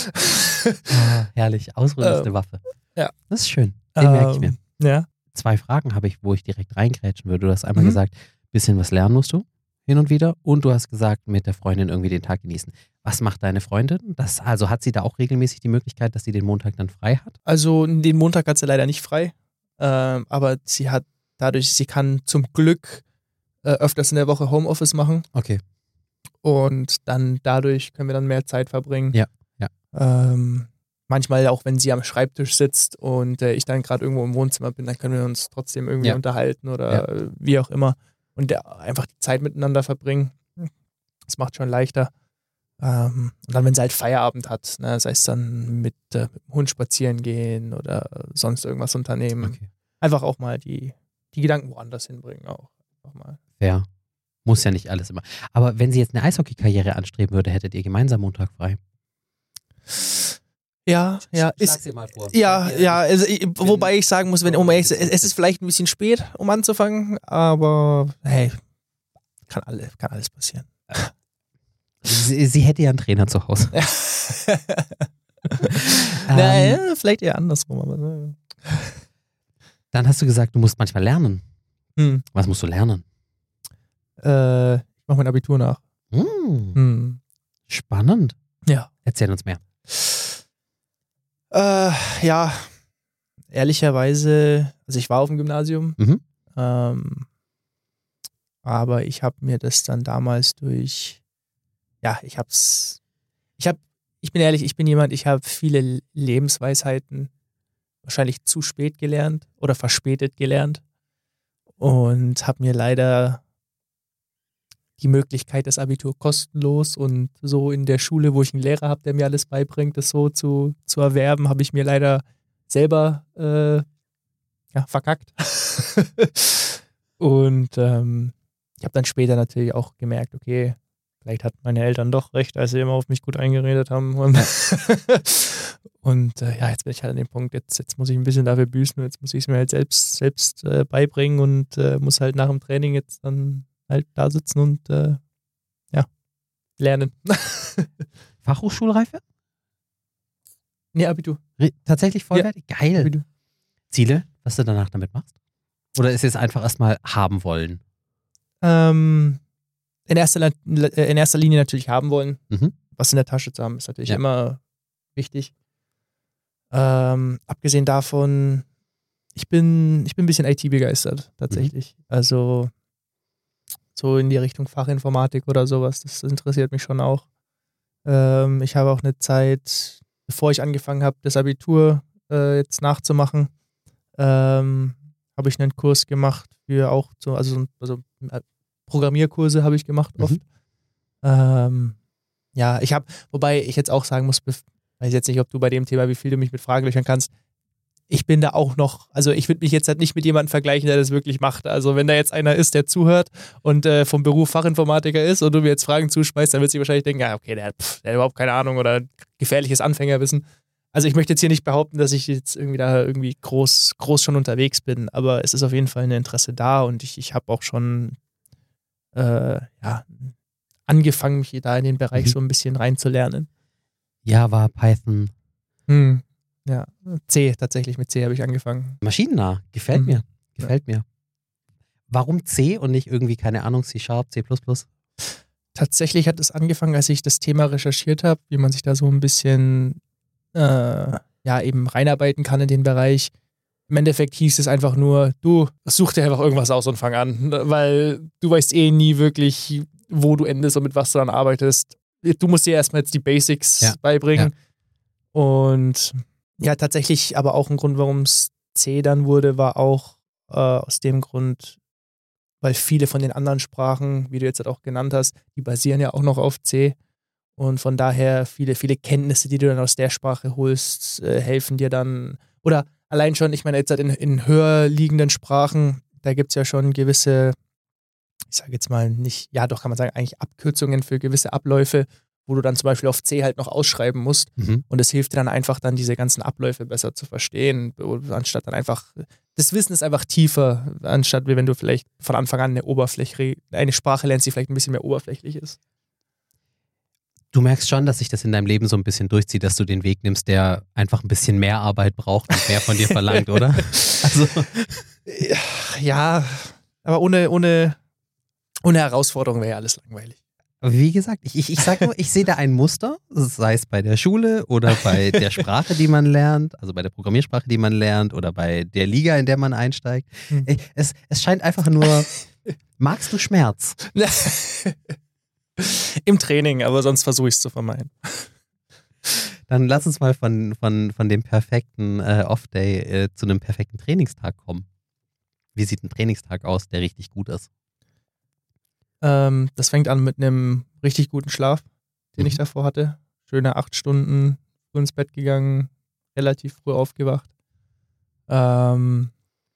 Speaker 1: Ah, herrlich. Ausruhen ist
Speaker 2: Ähm,
Speaker 1: eine Waffe.
Speaker 2: ja.
Speaker 1: Das ist schön. Den merke ich mir.
Speaker 2: Ähm, Ja.
Speaker 1: Zwei Fragen habe ich, wo ich direkt reingrätschen würde. Du hast einmal
Speaker 2: Mhm.
Speaker 1: gesagt, bisschen was lernen musst du hin und wieder und du hast gesagt, mit der Freundin irgendwie den Tag genießen. Was macht deine Freundin? Das, also hat sie da auch regelmäßig die Möglichkeit, dass sie den Montag dann frei hat?
Speaker 2: Also den Montag hat sie leider nicht frei, ähm, aber sie hat dadurch, sie kann zum Glück äh, öfters in der Woche Homeoffice machen
Speaker 1: Okay.
Speaker 2: und dann dadurch können wir dann mehr Zeit verbringen.
Speaker 1: Ja, ja.
Speaker 2: Ähm, manchmal auch, wenn sie am Schreibtisch sitzt und äh, ich dann gerade irgendwo im Wohnzimmer bin, dann können wir uns trotzdem irgendwie
Speaker 1: Ja.
Speaker 2: unterhalten oder äh, wie auch immer und der, einfach die Zeit miteinander verbringen. Das macht schon leichter. Ähm, und dann, wenn sie halt Feierabend hat, ne, sei es dann mit, äh, mit dem Hund spazieren gehen oder sonst irgendwas unternehmen.
Speaker 1: Okay.
Speaker 2: Einfach auch mal die, die Gedanken woanders hinbringen auch. auch mal.
Speaker 1: Fair. Muss ja nicht alles immer. Aber wenn sie jetzt eine Eishockey-Karriere anstreben würde, hättet ihr gemeinsam Montag frei.
Speaker 2: Ja, ja, ist,
Speaker 1: dir mal vor.
Speaker 2: ja, ja, also, ich, wobei ich sagen muss, wenn um ehrlich, es es ist vielleicht ein bisschen spät, um anzufangen, aber hey, kann, alle, kann alles passieren.
Speaker 1: Sie, sie hätte ja einen Trainer zu Hause.
Speaker 2: Naja, vielleicht eher andersrum, aber ne.
Speaker 1: Dann hast du gesagt, du musst manchmal lernen.
Speaker 2: Hm.
Speaker 1: Was musst du lernen?
Speaker 2: Äh, ich mache mein Abitur nach.
Speaker 1: Hm,
Speaker 2: Hm.
Speaker 1: spannend.
Speaker 2: Ja.
Speaker 1: Erzähl uns mehr.
Speaker 2: Äh, ja, ehrlicherweise, also ich war auf dem Gymnasium,
Speaker 1: Mhm.
Speaker 2: ähm, aber ich habe mir das dann damals durch, ja, ich hab's, ich hab, ich bin ehrlich, ich bin jemand, ich habe viele Lebensweisheiten wahrscheinlich zu spät gelernt oder verspätet gelernt und habe mir leider die Möglichkeit, das Abitur kostenlos und so in der Schule, wo ich einen Lehrer habe, der mir alles beibringt, das so zu, zu erwerben, habe ich mir leider selber äh, ja, verkackt. Und ähm, ich habe dann später natürlich auch gemerkt, okay, vielleicht hatten meine Eltern doch recht, als sie immer auf mich gut eingeredet haben. Und, und äh, ja, jetzt bin ich halt an dem Punkt, jetzt, jetzt muss ich ein bisschen dafür büßen, jetzt muss ich es mir halt selbst, selbst äh, beibringen und äh, muss halt nach dem Training jetzt dann halt da sitzen und äh, ja, lernen.
Speaker 1: Fachhochschulreife?
Speaker 2: Nee, Abitur.
Speaker 1: Re- Tatsächlich vollwertig? Geil.
Speaker 2: Abitur.
Speaker 1: Ziele, was du danach damit machst? Oder ist es einfach erstmal haben wollen?
Speaker 2: Ähm, in, erster, La- äh, in erster Linie natürlich haben wollen.
Speaker 1: Mhm.
Speaker 2: Was in der Tasche zu haben, ist natürlich
Speaker 1: Ja.
Speaker 2: immer wichtig. Ähm, abgesehen davon, ich bin, ich bin ein bisschen I T begeistert, tatsächlich. Mhm. Also so in die Richtung Fachinformatik oder sowas, das interessiert mich schon auch. Ähm, ich habe auch eine Zeit, bevor ich angefangen habe, das Abitur äh, jetzt nachzumachen, ähm, habe ich einen Kurs gemacht für auch so, also, also Programmierkurse habe ich gemacht oft. Mhm. Ähm, ja, ich habe, wobei ich jetzt auch sagen muss, ich weiß jetzt nicht, ob du bei dem Thema, wie viel du mich mit Fragen löchern kannst, ich bin da auch noch, also ich würde mich jetzt halt nicht mit jemandem vergleichen, der das wirklich macht. Also wenn da jetzt einer ist, der zuhört und äh, vom Beruf Fachinformatiker ist und du mir jetzt Fragen zuschmeißt, dann wird sich wahrscheinlich denken, ja okay, der hat, pff, der hat überhaupt keine Ahnung oder gefährliches Anfängerwissen. Also ich möchte jetzt hier nicht behaupten, dass ich jetzt irgendwie da irgendwie groß, groß schon unterwegs bin, aber es ist auf jeden Fall ein Interesse da und ich, ich habe auch schon äh, ja, angefangen, mich da in den Bereich mhm. so ein bisschen reinzulernen.
Speaker 1: Java, Python.
Speaker 2: Hm. Ja, C, tatsächlich mit C habe ich angefangen.
Speaker 1: Maschinennah, gefällt mhm. mir, gefällt ja. mir. Warum C und nicht irgendwie, keine Ahnung, C Sharp, C plus plus?
Speaker 2: Tatsächlich hat es angefangen, als ich das Thema recherchiert habe, wie man sich da so ein bisschen äh, ja eben reinarbeiten kann in den Bereich. Im Endeffekt hieß es einfach nur, du such dir einfach irgendwas aus und fang an, weil du weißt eh nie wirklich, wo du endest und mit was du dann arbeitest. Du musst dir erstmal jetzt die Basics ja. beibringen. Ja. Und ja, tatsächlich aber auch ein Grund, warum es C dann wurde, war auch äh, aus dem Grund, weil viele von den anderen Sprachen, wie du jetzt halt auch genannt hast, die basieren ja auch noch auf C. Und von daher viele, viele Kenntnisse, die du dann aus der Sprache holst, äh, helfen dir dann. Oder allein schon, ich meine, jetzt halt in, in höher liegenden Sprachen, da gibt es ja schon gewisse, ich sage jetzt mal nicht, ja doch kann man sagen, eigentlich Abkürzungen für gewisse Abläufe, wo du dann zum Beispiel auf C halt noch ausschreiben musst. Mhm. Und es hilft dir dann einfach dann diese ganzen Abläufe besser zu verstehen, anstatt dann einfach, das Wissen ist einfach tiefer, anstatt wie wenn du vielleicht von Anfang an eine Oberfläche, eine Sprache lernst, die vielleicht ein bisschen mehr oberflächlich ist.
Speaker 1: Du merkst schon, dass sich das in deinem Leben so ein bisschen durchzieht, dass du den Weg nimmst, der einfach ein bisschen mehr Arbeit braucht und mehr von dir verlangt, oder? Also.
Speaker 2: Ja, aber ohne, ohne, ohne Herausforderung wäre ja alles langweilig.
Speaker 1: Wie gesagt, ich, ich, ich sage nur, ich sehe da ein Muster, sei es bei der Schule oder bei der Sprache, die man lernt, also bei der Programmiersprache, die man lernt oder bei der Liga, in der man einsteigt. Hm. Es, es scheint einfach nur, magst du Schmerz?
Speaker 2: Im Training, aber sonst versuche ich es zu vermeiden.
Speaker 1: Dann lass uns mal von, von, von dem perfekten äh, Off-Day äh, zu einem perfekten Trainingstag kommen. Wie sieht ein Trainingstag aus, der richtig gut ist?
Speaker 2: Ähm, das fängt an mit einem richtig guten Schlaf, den mhm. ich davor hatte. Schöne acht Stunden, früh ins Bett gegangen, relativ früh aufgewacht. Ähm,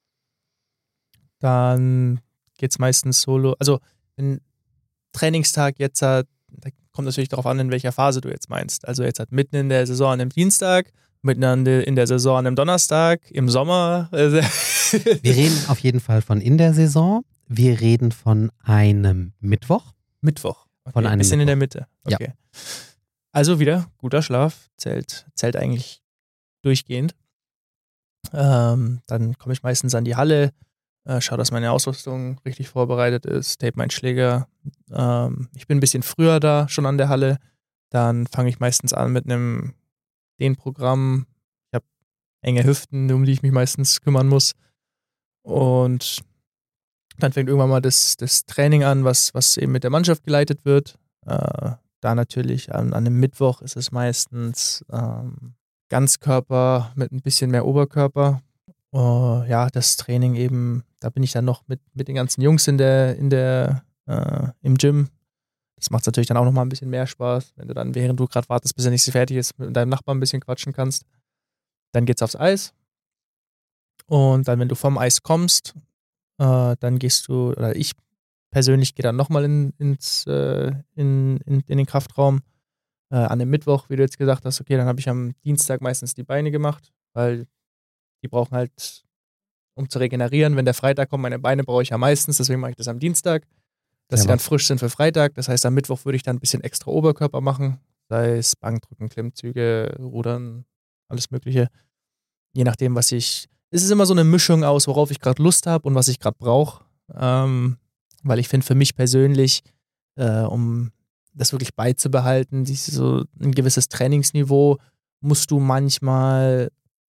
Speaker 2: dann geht es meistens solo. Also ein Trainingstag jetzt hat, da kommt natürlich darauf an, in welcher Phase du jetzt meinst. Also jetzt hat mitten in der Saison an einem Dienstag, mitten in der Saison an einem Donnerstag, im Sommer.
Speaker 1: Wir reden auf jeden Fall von in der Saison. Wir reden von einem Mittwoch.
Speaker 2: Mittwoch. Okay,
Speaker 1: von einem
Speaker 2: ein bisschen
Speaker 1: Mittwoch.
Speaker 2: In der Mitte. Okay. Ja. Also wieder guter Schlaf, zählt, zählt eigentlich durchgehend. Ähm, dann komme ich meistens an die Halle, äh, schaue, dass meine Ausrüstung richtig vorbereitet ist, tape meinen Schläger. Ähm, ich bin ein bisschen früher da, schon an der Halle. Dann fange ich meistens an mit einem Dehnprogramm. Ich habe enge Hüften, um die ich mich meistens kümmern muss. Und dann fängt irgendwann mal das, das Training an, was, was eben mit der Mannschaft geleitet wird. Äh, da natürlich an, an einem Mittwoch ist es meistens ähm, Ganzkörper mit ein bisschen mehr Oberkörper. Uh, ja, das Training eben, da bin ich dann noch mit, mit den ganzen Jungs in der, in der, äh, im Gym. Das macht natürlich dann auch nochmal ein bisschen mehr Spaß, wenn du dann, während du gerade wartest, bis er nicht so fertig ist, mit deinem Nachbarn ein bisschen quatschen kannst. Dann geht's aufs Eis. Und dann, wenn du vom Eis kommst, äh, dann gehst du, oder ich persönlich gehe dann nochmal in, ins, äh, in, in, in den Kraftraum. Äh, an dem Mittwoch, wie du jetzt gesagt hast, okay, dann habe ich am Dienstag meistens die Beine gemacht, weil die brauchen halt, um zu regenerieren, wenn der Freitag kommt, meine Beine brauche ich ja meistens, deswegen mache ich das am Dienstag, dass ja, sie dann frisch sind für Freitag. Das heißt, am Mittwoch würde ich dann ein bisschen extra Oberkörper machen, sei es Bankdrücken, Klimmzüge, Rudern, alles Mögliche. Je nachdem, was ich, es ist immer so eine Mischung aus, worauf ich gerade Lust habe und was ich gerade brauche, ähm, weil ich finde für mich persönlich, äh, um das wirklich beizubehalten, dieses, so ein gewisses Trainingsniveau, musst du manchmal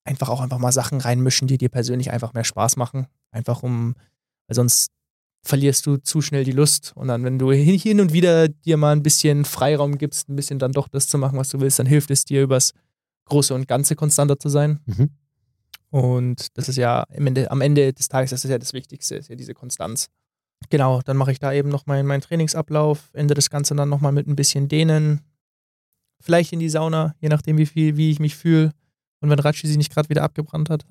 Speaker 2: einfach auch einfach mal Sachen reinmischen, die dir persönlich einfach mehr Spaß machen. Einfach um, weil sonst verlierst du zu schnell die Lust. Und dann, wenn du hin und wieder dir mal ein bisschen Freiraum gibst, ein bisschen dann doch das zu machen, was du willst, dann hilft es dir, übers Große und Ganze konstanter zu sein.
Speaker 1: Mhm.
Speaker 2: Und das ist ja am Ende, am Ende des Tages, das ist ja das Wichtigste, ist ja diese Konstanz. Genau, dann mache ich da eben noch meinen, meinen Trainingsablauf, ende das Ganze dann nochmal mit ein bisschen Dehnen. Vielleicht in die Sauna, je nachdem, wie viel, wie ich mich fühle. Und wenn Ratschi sich nicht gerade wieder abgebrannt hat.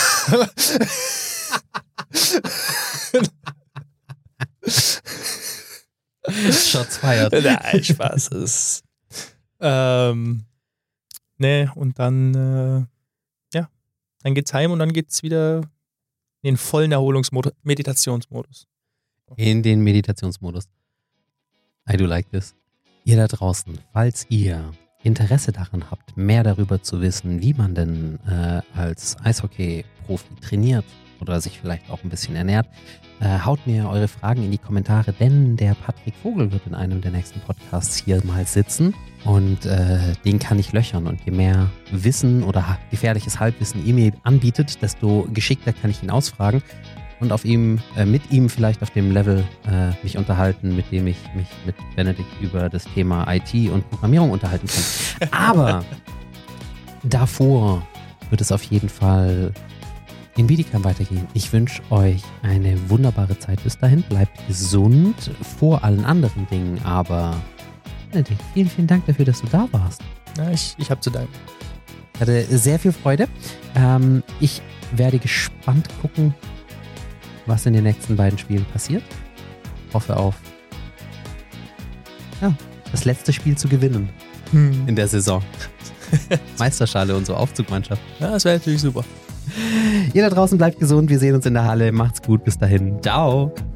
Speaker 1: Shots fired.
Speaker 2: Nein, Spaß. Ist, ähm, nee, und dann, äh, ja, dann geht's heim und dann geht's wieder in den vollen Erholungsmodus, Meditationsmodus.
Speaker 1: In den Meditationsmodus. I do like this. Ihr da draußen, falls ihr Interesse daran habt, mehr darüber zu wissen, wie man denn äh, als Eishockey-Profi trainiert oder sich vielleicht auch ein bisschen ernährt, äh, haut mir eure Fragen in die Kommentare, denn der Patrick Vogel wird in einem der nächsten Podcasts hier mal sitzen und äh, den kann ich löchern. Und je mehr Wissen oder gefährliches Halbwissen ihr mir anbietet, desto geschickter kann ich ihn ausfragen und auf ihm, äh, mit ihm vielleicht auf dem Level äh, mich unterhalten, mit dem ich mich mit Benedikt über das Thema I T und Programmierung unterhalten kann. Aber davor wird es auf jeden Fall in Bietigheim weitergehen. Ich wünsche euch eine wunderbare Zeit bis dahin. Bleibt gesund vor allen anderen Dingen. Aber Benedikt, vielen, vielen Dank dafür, dass du da warst.
Speaker 2: Ja, ich, ich habe zu danken.
Speaker 1: Ich hatte sehr viel Freude. Ähm, ich werde gespannt gucken, was in den nächsten beiden Spielen passiert. Hoffe auf ja, das letzte Spiel zu gewinnen hm. in der Saison. Meisterschale und so Aufzugmannschaft.
Speaker 2: Ja, das wäre natürlich super.
Speaker 1: Ihr da draußen bleibt gesund. Wir sehen uns in der Halle. Macht's gut. Bis dahin. Ciao.